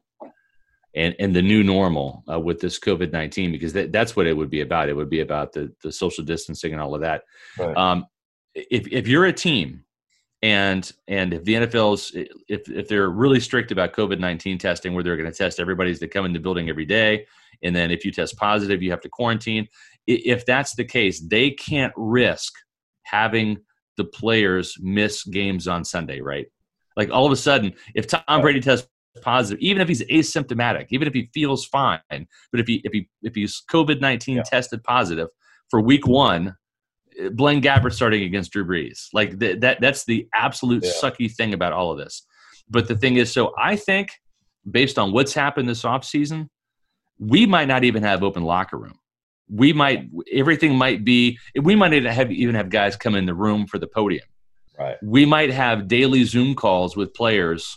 and, and the new normal uh, with this COVID nineteen, because that, that's what it would be about. It would be about the, the social distancing and all of that. Right. Um, If if you're a team, and and if the N F L's if if they're really strict about COVID nineteen testing, where they're going to test everybody that come in the building every day, and then if you test positive, you have to quarantine. If that's the case, they can't risk having the players miss games on Sunday, right? Like all of a sudden, if Tom Brady tests positive, even if he's asymptomatic, even if he feels fine, but if he if he if he's COVID nineteen yeah. tested positive for week one, Blaine Gabbert starting against Drew Brees. Like th- that that's the absolute yeah. sucky thing about all of this. But the thing is, so I think based on what's happened this offseason, we might not even have open locker room. We might everything might be we might even have even have guys come in the room for the podium. Right. We might have daily Zoom calls with players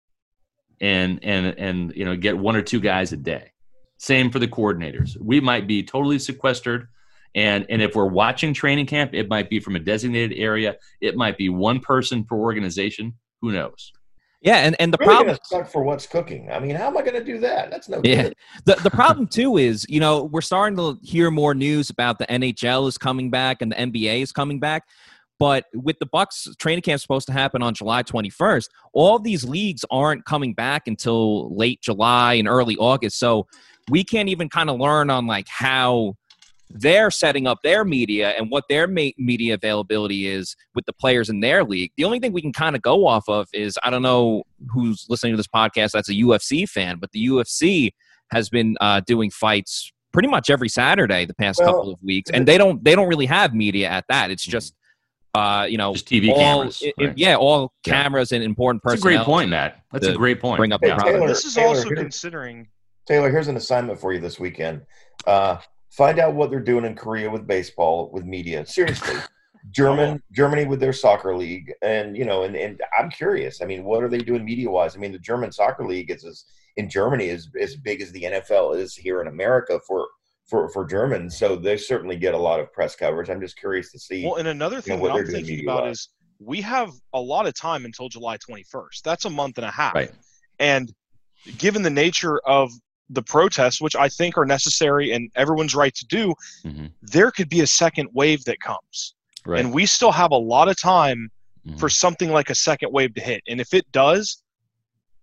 and and and you know get one or two guys a day. Same for the coordinators. We might be totally sequestered. And and if we're watching training camp, it might be from a designated area. It might be one person per organization. Who knows? Yeah, and, and the really problem suck for what's cooking. I mean, how am I going to do that? That's no yeah. good. The the problem too is, you know, we're starting to hear more news about the N H L is coming back and the N B A is coming back. But with the Bucks training camp supposed to happen on July twenty-first, all these leagues aren't coming back until late July and early August. So we can't even kind of learn on like how they're setting up their media and what their ma- media availability is with the players in their league. The only thing we can kind of go off of is, I don't know who's listening to this podcast that's a U F C fan, but the U F C has been uh, doing fights pretty much every Saturday the past well, couple of weeks, and they don't they don't really have media at that. It's just uh, you know, just T V all, cameras. It, right. Yeah, all cameras yeah. and important personnel. That's a great point, Matt. That's a great point. Bring up hey, the Taylor, This is Taylor, also here, considering. Taylor, here's an assignment for you this weekend. Uh, Find out what they're doing in Korea with baseball, with media. Seriously, German Germany with their soccer league, and you know, and, and I'm curious. I mean, what are they doing media wise? I mean, the German soccer league is as, in Germany is as big as the N F L is here in America for for for Germans. So they certainly get a lot of press coverage. I'm just curious to see. Well, and another thing you know, that I'm thinking about is we have a lot of time until July twenty-first. That's a month and a half, right? And given the nature of the protests, which I think are necessary and everyone's right to do, mm-hmm. there could be a second wave that comes. Right. And we still have a lot of time mm-hmm. for something like a second wave to hit. And if it does,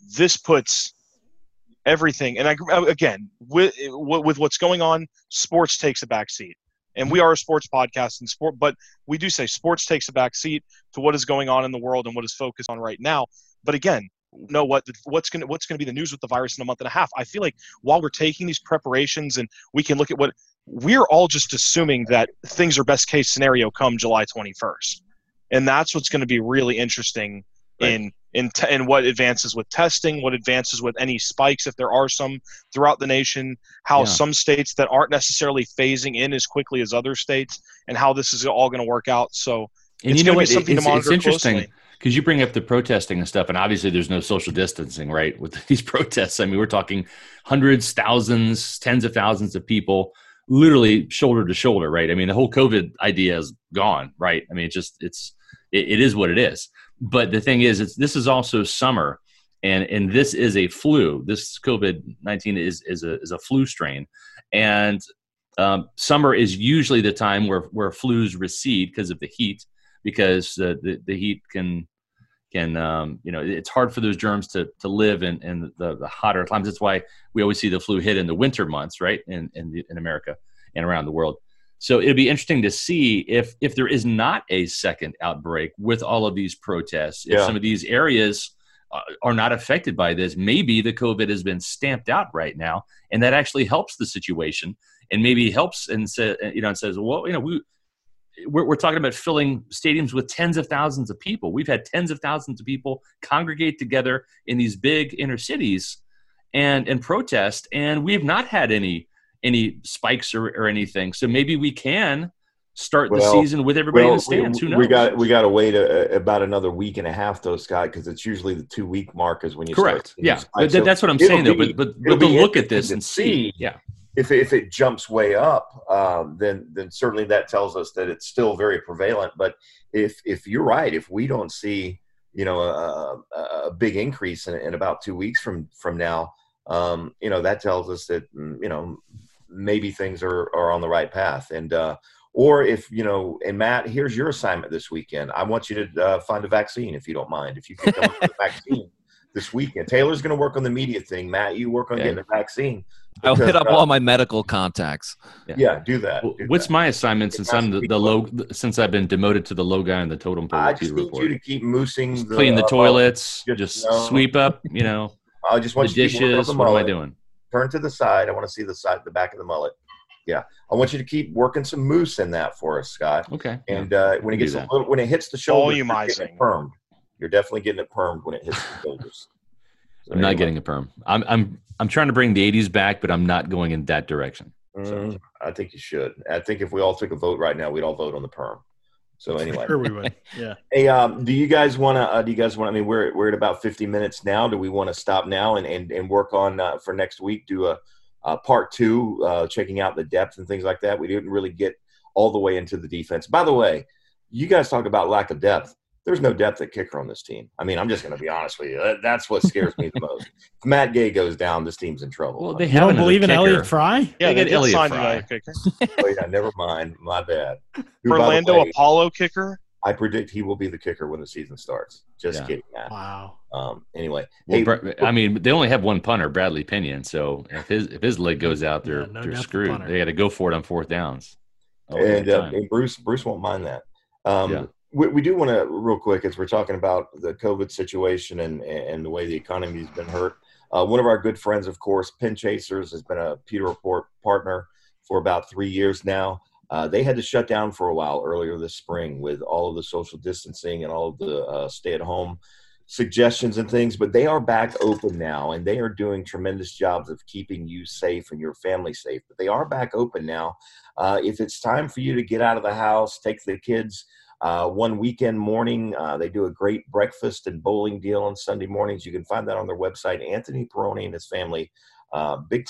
this puts everything. And I, again, with with what's going on, sports takes a back seat. And we are a sports podcast and sport, but we do say sports takes a back seat to what is going on in the world and what is focused on right now. But again, know what what's going to what's going to be the news with the virus in a month and a half. I feel like while we're taking these preparations and we can look at what we're all just assuming that things are best case scenario come July twenty-first, and that's what's going to be really interesting right. in in te- in what advances with testing, what advances with any spikes if there are some throughout the nation, how yeah. some states that aren't necessarily phasing in as quickly as other states, and how this is all going to work out. So and it's you know going what? to be something it's, to monitor it's interesting. closely. Because you bring up the protesting and stuff, and obviously there's no social distancing, right, with these protests. I mean, we're talking hundreds, thousands, tens of thousands of people, literally shoulder to shoulder, right? I mean, the whole COVID idea is gone, right? I mean, it just it's it, it is what it is. But the thing is, it's this is also summer, and and this is a flu. This COVID nineteen is is a is a flu strain, and um, summer is usually the time where where flus recede because of the heat. Because uh, the the heat can can um, you know it's hard for those germs to to live in, in the, the hotter climates. That's why we always see the flu hit in the winter months, right? In in, the, in America and around the world. So it'll be interesting to see if if there is not a second outbreak with all of these protests. If yeah. some of these areas uh, are not affected by this, maybe the COVID has been stamped out right now, and that actually helps the situation, and maybe helps and say, you know and says, well, you know we. We're, we're talking about filling stadiums with tens of thousands of people. We've had tens of thousands of people congregate together in these big inner cities and and protest, and we've not had any any spikes or, or anything. So maybe we can start well, the season with everybody well, in the stands. We, Who knows? We got we got to wait a, about another week and a half, though, Scott, because it's usually the two week mark is when you correct. Start yeah, but so that's what I'm saying, be, though. But but, but to look at this and see, see yeah. If it, if it jumps way up, um, then then certainly that tells us that it's still very prevalent. But if if you're right, if we don't see you know a, a big increase in, in about two weeks from from now, um, you know that tells us that you know maybe things are, are on the right path. And uh, or if you know, and Matt, here's your assignment this weekend. I want you to uh, find a vaccine if you don't mind. If you can come up with a vaccine this weekend, Taylor's going to work on the media thing. Matt, you work on yeah. getting a vaccine. I'll hit up uh, all my medical contacts. Yeah, yeah do that. Well, do what's that. my assignment since I'm the, the low since I've been demoted to the low guy on the totem pole? I just need report. you to keep moosing, just the, clean the uh, toilets, just, just you know, sweep up, you know, I just want the you to dishes. the What am I doing? Turn to the side. I want to see the side, the back of the mullet. Yeah, I want you to keep working some moose in that for us, Scott. Okay. And uh, when it gets a little, when it hits the shoulder, you're getting it permed. You're definitely getting it permed when it hits the shoulders. So I'm anyway. not getting a perm. I'm I'm I'm trying to bring the eighties back, but I'm not going in that direction. So. Mm, I think you should. I think if we all took a vote right now, we'd all vote on the perm. So anyway, sure we would. Yeah. Hey, um, do you guys want to? Uh, do you guys want? I mean, we're we're at about fifty minutes now. Do we want to stop now and and, and work on uh, for next week? Do a, a part two, uh, checking out the depth and things like that. We didn't really get all the way into the defense. By the way, you guys talk about lack of depth. There's no depth at kicker on this team. I mean, I'm just going to be honest with you. That, that's what scares me the most. If Matt Gay goes down, this team's in trouble. Well, they you don't believe in kicker. Elliott Fry? Yeah, they, they get Elliott Fry. Fry. Oh, yeah, never mind. My bad. Who, Orlando way, Apollo kicker? I predict he will be the kicker when the season starts. Just yeah. kidding, Matt. Wow. Um, anyway. Well, hey, I mean, they only have one punter, Bradley Pinion. So if his if his leg goes out, they're, yeah, no they're screwed. punter. They got to go for it on fourth downs. And, uh, and Bruce Bruce won't mind that. Um, yeah. We, we do want to, real quick, as we're talking about the COVID situation and, and the way the economy has been hurt, uh, one of our good friends, of course, Pin Chasers, has been a Pewter Report partner for about three years now. Uh, they had to shut down for a while earlier this spring with all of the social distancing and all of the uh, stay-at-home suggestions and things, but they are back open now, and they are doing tremendous jobs of keeping you safe and your family safe. But they are back open now. Uh, if it's time for you to get out of the house, take the kids – Uh, one weekend morning, uh, they do a great breakfast and bowling deal on Sunday mornings. You can find that on their website. Anthony Peroni and his family, uh, big time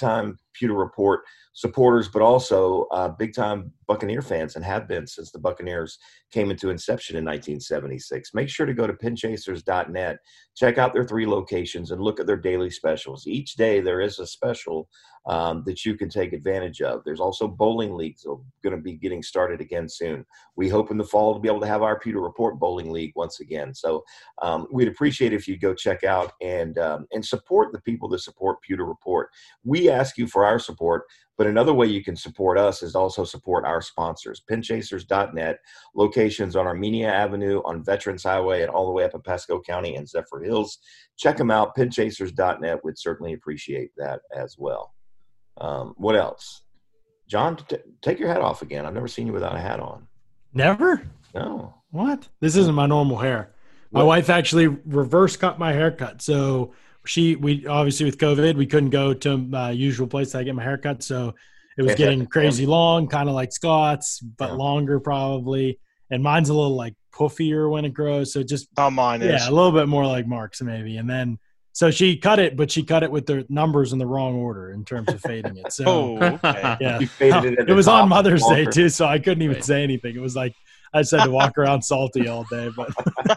Pewter Report supporters, but also uh, big-time Buccaneer fans and have been since the Buccaneers came into inception in nineteen seventy-six. Make sure to go to pin chasers dot net, check out their three locations, and look at their daily specials. Each day there is a special um, that you can take advantage of. There's also bowling leagues that are going to be getting started again soon. We hope in the fall to be able to have our Pewter Report Bowling League once again. So um, we'd appreciate if you go check out and um, and support the people that support Pewter Report. We ask you for our support, but another way you can support us is also support our sponsors. pin chasers dot net, locations on Armenia Avenue, on Veterans Highway, and all the way up in Pasco County and Zephyr Hills. Check them out. pin chasers dot net would certainly appreciate that as well. Um, what else? John, t- take your hat off again. I've never seen you without a hat on. Never? No. What? This isn't my normal hair. My What? wife actually reverse cut my haircut. So she, we obviously with COVID, we couldn't go to my usual place I get my haircut. So it was Yeah, getting yeah. crazy long, kind of like Scott's, but Yeah. longer probably. And mine's a little like puffier when it grows. So just, How mine is. yeah, a little bit more like Mark's maybe. And then, so she cut it, but she cut it with the numbers in the wrong order in terms of fading it. So Oh, okay. yeah, You faded it at it the was top on Mother's Day longer. too. So I couldn't even Right. say anything. It was like, I just had to walk around salty all day, but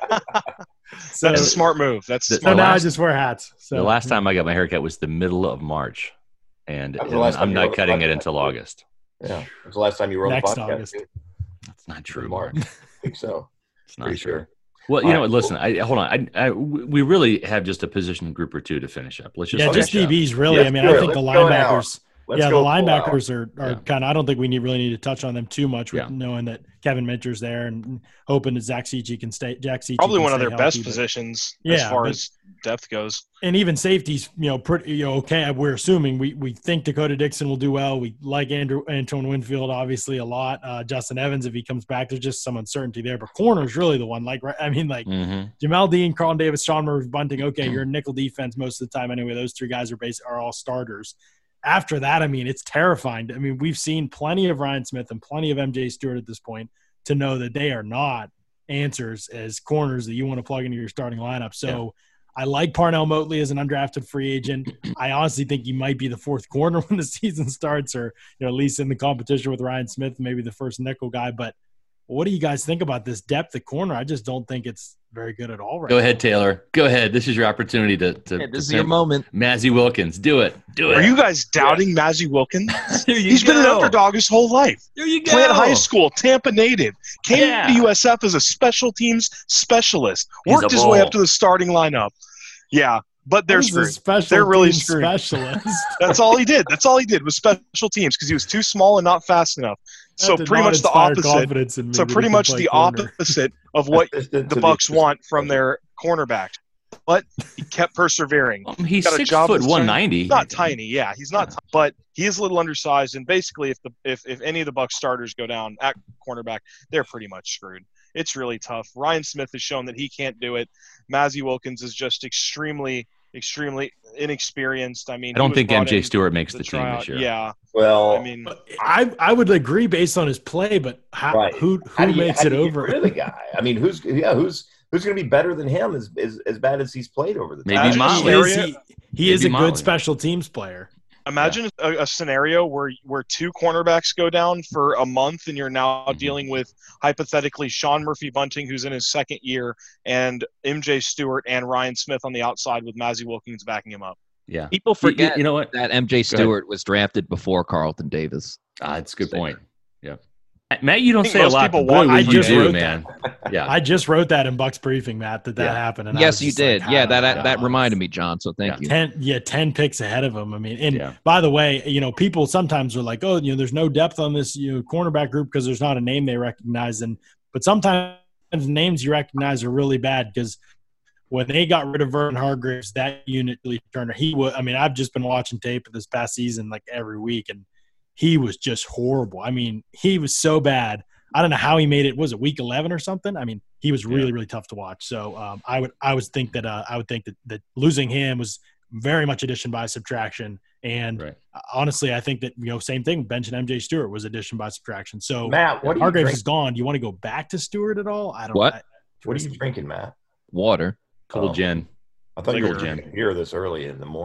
so, That's a smart move. That's a The- so smart now I last- just wear hats. So The last time I got my haircut was the middle of March, and, That was the and last time I'm you were on not the cutting it podcast, until too. August. Yeah. It was the last time you were on Next the podcast. August. too. That's not true, March. Mark. I think so. It's not Pretty true. sure. Well, you All know right. what? Listen, I, hold on. I, I, we really have just a position group or two to finish up. Let's just yeah, Okay. just finish D up. Bs really. Yes, I mean, sure. I think the Let's go an hour. linebackers. Let's yeah, the go full hour. linebackers are, are Yeah. kind of. I don't think we need really need to touch on them too much, with Yeah. knowing that Kevin Minter's there and hoping that Zach Cicci can stay. Jack Cicci Probably can one of stay their best healthy, but- positions as Yeah, far but- as depth goes. and even safeties, you know, pretty, you know, okay. We're assuming we we think Dakota Dixon will do well. We like Andrew Antoine Winfield obviously a lot. Uh, Justin Evans, if he comes back, there's just some uncertainty there. But corner is really the one. Like, right, I mean, like Mhm. Jamal Dean, Carlton Davis, Sean Murphy Bunting. Okay, you're a nickel defense most of the time anyway. Those three guys are base are all starters. After that, I mean, it's terrifying. I mean, we've seen plenty of Ryan Smith and plenty of M J Stewart at this point to know that they are not answers as corners that you want to plug into your starting lineup. So I like Parnell Motley as an undrafted free agent. I honestly think he might be the fourth corner when the season starts, or you know, at least in the competition with Ryan Smith, maybe the first nickel guy. But what do you guys think about this depth at corner? I just don't think it's very good at all right Go now. ahead, Taylor. Go ahead. This is your opportunity to. to Hey, to this is your pimp moment. Mazzy Wilkins. Do it. Do it. Are you guys doubting Mazzy Wilkins? There you He's been an go. underdog his whole life. There you go. Plant High School, Tampa native. Came Yeah. to U S F as a special teams specialist. He's Worked a his way ball. up to the starting lineup. Yeah, but they're What is a screwed. special They're really team screwed. specialist. That's all he did. That's all he did was special teams because he was too small and not fast enough. That So did pretty not much the inspire opposite. confidence in me So that he pretty can much play the corner. opposite of what Assistant the to Bucks assistant want from coach. their cornerbacks. But he kept persevering. Um, he's got a six job foot that's one ninety. He's not tiny, yeah. He's not, Yeah. ti- but he is a little undersized. And basically, if the if, if any of the Bucks starters go down at cornerback, they're pretty much screwed. It's really tough. Ryan Smith has shown that he can't do it. Mazzy Wilkins is just extremely, extremely inexperienced. I mean, I don't he was think brought M J in Stewart makes to the team try this out- year. Yeah, Well, I mean, I I would agree based on his play, but how, Right. who how who do you, makes how it do you over? get rid of the guy? I mean, who's yeah, who's who's going to be better than him as, as as bad as he's played over the Maybe time? He Motley. is, he, he is a Maybe good Motley. special teams player. imagine a, a scenario where where two cornerbacks go down for a month, and you're now Mhm. dealing with hypothetically Sean Murphy Bunting, who's in his second year, and M J Stewart and Ryan Smith on the outside with Mazzy Wilkins backing him up. Yeah. People You- you- forget You know what? that M J Stewart was drafted before Carlton Davis. Ah, that's a good Say point. Yeah. Matt, you don't I think say a most lot. people but want- boy, I would you just do, wrote man. Yeah. I just wrote that in Buck's briefing, Matt, that that Yeah. happened. And I Yes, was you just like, did. yeah, that that, "Ah, that God." reminded me, John. So thank Yeah. you. ten yeah ten picks ahead of him. I mean, and Yeah. by the way, you know, people sometimes are like, oh, you know, there's no depth on this, you know, cornerback group because there's not a name they recognize. And but sometimes names you recognize are really bad because when they got rid of Vernon Hargreaves, that unit really turned. He was. I mean, I've just been watching tape of this past season like every week, and he was just horrible. I mean, he was so bad. I don't know how he made it. Was it week eleven or something? I mean, he was really, Yeah. really tough to watch. So um, I would, I would think that, uh, I would think that, that losing him was very much addition by subtraction. And Right. honestly, I think that, you know, same thing. Bench and M J Stewart was addition by subtraction. So Matt, what are you Hargraves drinking? is gone. Do you want to go back to Stewart at all? I don't. What? I, What are you drinking, Matt? Water. Cold Oh. gin. I thought you Cold were gin. here this early in the morning.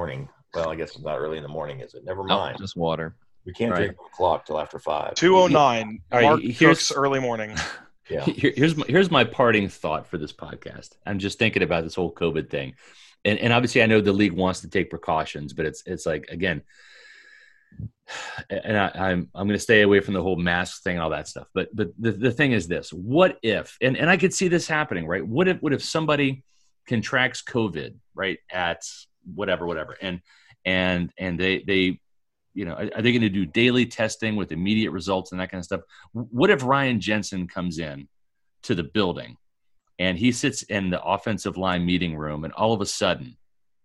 Well, I guess it's not early in the morning, is it? Never No, mind. just water. We can't Right. drink on the clock till after five. two oh nine. All right, Mark here's- Cook's early morning. Yeah. Here- here's my, here's my parting thought for this podcast. I'm just thinking about this whole COVID thing, and and obviously I know the league wants to take precautions, but it's it's like again, and I, I'm I'm going to stay away from the whole mask thing and all that stuff. But but the, the thing is this: what if? And and I could see this happening, right? What if what if somebody contracts COVID, right, at whatever whatever, and and and they they you know, are they going to do daily testing with immediate results and that kind of stuff? What if Ryan Jensen comes in to the building and he sits in the offensive line meeting room, and all of a sudden,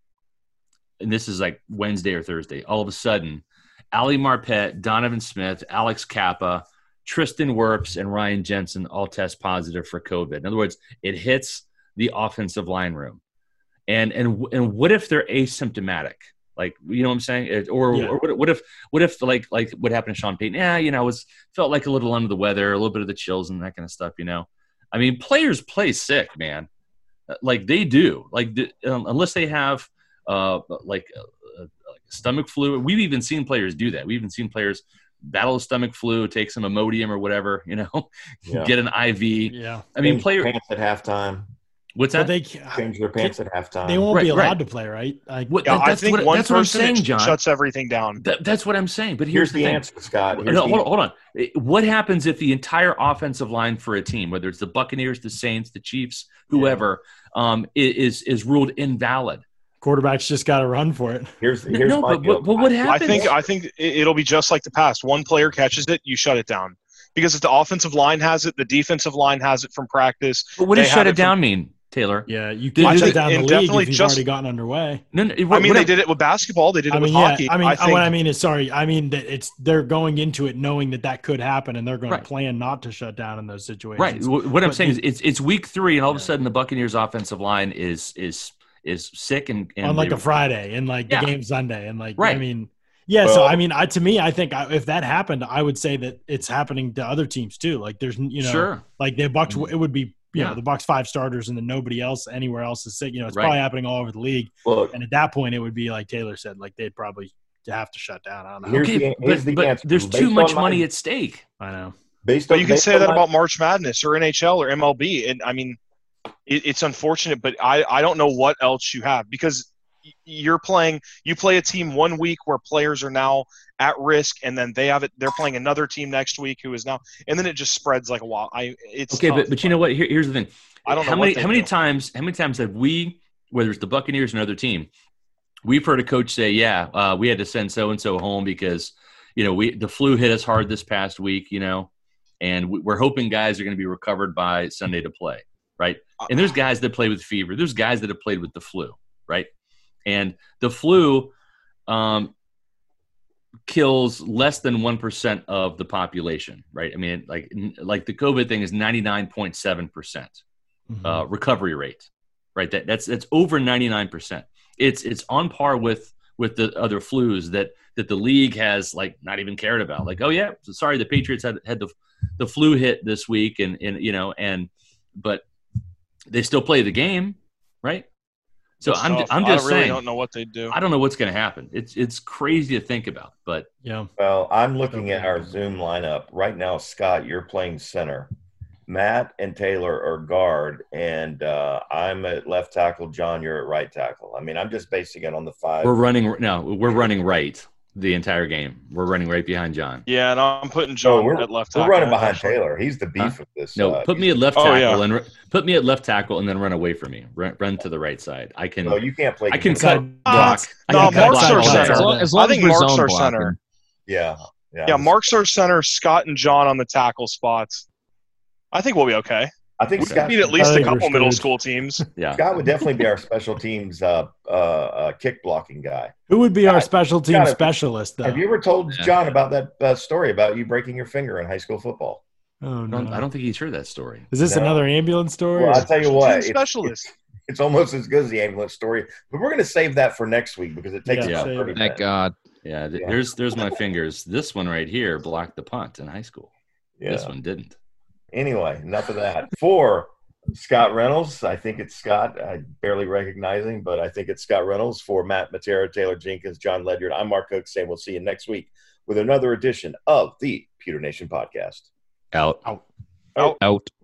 and this is like Wednesday or Thursday, all of a sudden, Ali Marpet, Donovan Smith, Alex Kappa, Tristan Wirfs, and Ryan Jensen all test positive for COVID. In other words, it hits the offensive line room. And and and what if they're asymptomatic? Like, you know what I'm saying? It, or, Yeah. or what, what if, what if like, like what happened to Sean Payton? Yeah. You know, I was, felt like a little under the weather, a little bit of the chills and that kind of stuff, you know? I mean, players play sick, man. Like they do, like the, um, unless they have uh, like a, a, like stomach flu. We've even seen players do that. We've even seen players battle stomach flu, take some Imodium or whatever, you know, Yeah. get an I V. Yeah. I mean, Change player, pants at halftime. what's But that? they Change their pants at halftime. they won't Right, be allowed right. to play, right? Like, What, Yeah, that- I that's think what, one that's what I'm person saying, it John. shuts everything down. That, that's what I'm saying. But here's, Here's the, the thing. answer, Scott. Here's No, the hold on, hold on. What happens if the entire offensive line for a team, whether it's the Buccaneers, the Saints, the Chiefs, whoever, um, is is ruled invalid? quarterbacks just got to run for it. Here's here's no, my but, deal. but, but what I happens? think I think it- it'll be just like the past. One player catches it, you shut it down. Because if the offensive line has it, the defensive line has it from practice. But what does they shut have it it from- down mean, Taylor? Yeah, you Did- can't did shut it- down the and league definitely if you've just- already gotten underway. No, no, I what- mean, what they if- did it with basketball. They did it I mean, with yeah. hockey. I mean, I think, what I mean is, sorry. I mean that it's they're going into it knowing that that could happen, and they're going Right. to plan not to shut down in those situations. Right. Wh- What I'm But saying the- is, it's it's week three, and all of a Yeah. sudden the Buccaneers' offensive line is is is sick and, and on like they- a Friday and like Yeah. the game Sunday and like Right. I mean, yeah. so Well- I mean, I to me, I think I, if that happened, I would say that it's happening to other teams too. Like there's you know, Sure. like the Bucks, it would be you Yeah. know the Bucks five starters and then nobody else anywhere else is sick. You know, it's Right. probably happening all over the league. Look, And at that point, it would be like Taylor said, like they'd probably have to shut down. I don't know. Here's Okay, the- but, here's the but answer. there's Based too on much my- money at stake. I know. based but on you can based say on that my- about March Madness or N H L or M L B. And I mean, it, it's unfortunate, but I, I don't know what else you have because y- you're playing. You play a team one week where players are now at risk, and then they have it. They're playing another team next week who is now, and then it just spreads like a wild. I it's Okay, tough, but but you know what? Here, here's the thing. I don't know how what many they how many do. times how many times have we, whether it's the Buccaneers or another team, we've heard a coach say, "Yeah, uh, we had to send so and so home because you know we the flu hit us hard this past week, you know, and we, we're hoping guys are going to be recovered by Sunday to play, right?" And there's guys that play with fever. There's guys that have played with the flu, right? And the flu um, kills less than one percent of the population, right? I mean, like like the COVID thing is ninety-nine point seven percent Mhm. uh, recovery rate, right? That that's that's over ninety-nine percent. It's it's on par with with the other flus that that the league has like not even cared about. Like, oh yeah, sorry, the Patriots had had the the flu hit this week, and and you know, and but they still play the game, right? So It's I'm tough. I'm just I really saying, don't know what they do. I don't know what's going to happen. It's it's crazy to think about, but Yeah. Well, I'm looking at our Zoom lineup right now. Scott, you're playing center. Matt and Taylor are guard, and uh, I'm at left tackle. John, you're at right tackle. I mean, I'm just basing it on the five. we're running no, we're running right the entire game. We're running right behind John. Yeah, and I'm putting No, John we're, at left we're tackle. running behind actually. Taylor. He's the beef Huh? of this. No, uh, put me at left Oh, tackle yeah. and put me at left tackle and then run away from me. Run, run to the right side. I can No, you can't play. I can defense. cut block. I No, can cut Mark's block our all day. center. As long as, long I think as we're Mark's zone our blocking. center. Yeah, yeah. Yeah, Mark's our center. Scott and John on the tackle spots. I think we'll be okay. I think We Scott, beat at least I a think we're couple middle screwed. school teams. Yeah. Scott would definitely be our special teams uh, uh, uh, kick blocking guy. Who would be our God, special team God, specialist though? Have you ever told Yeah. John about that uh, story about you breaking your finger in high school football? Oh I no. don't, I don't think he's heard that story. Is this No. another ambulance story? Well, I'll tell you Team what. It's, specialist. it's almost as good as the ambulance story, but we're going to save that for next week because it takes Yeah, about save thirty it. Thank minutes. God. Yeah, th- Yeah. there's there's my fingers. This one right here blocked the punt in high school. Yeah. This one didn't. Anyway, enough of that. For Scott Reynolds. I think it's Scott. I barely recognize him, but I think it's Scott Reynolds. For Matt Matera, Taylor Jenkins, John Ledyard, I'm Mark Hook saying we'll see you next week with another edition of the Pewter Nation Podcast. Out. Out. Out.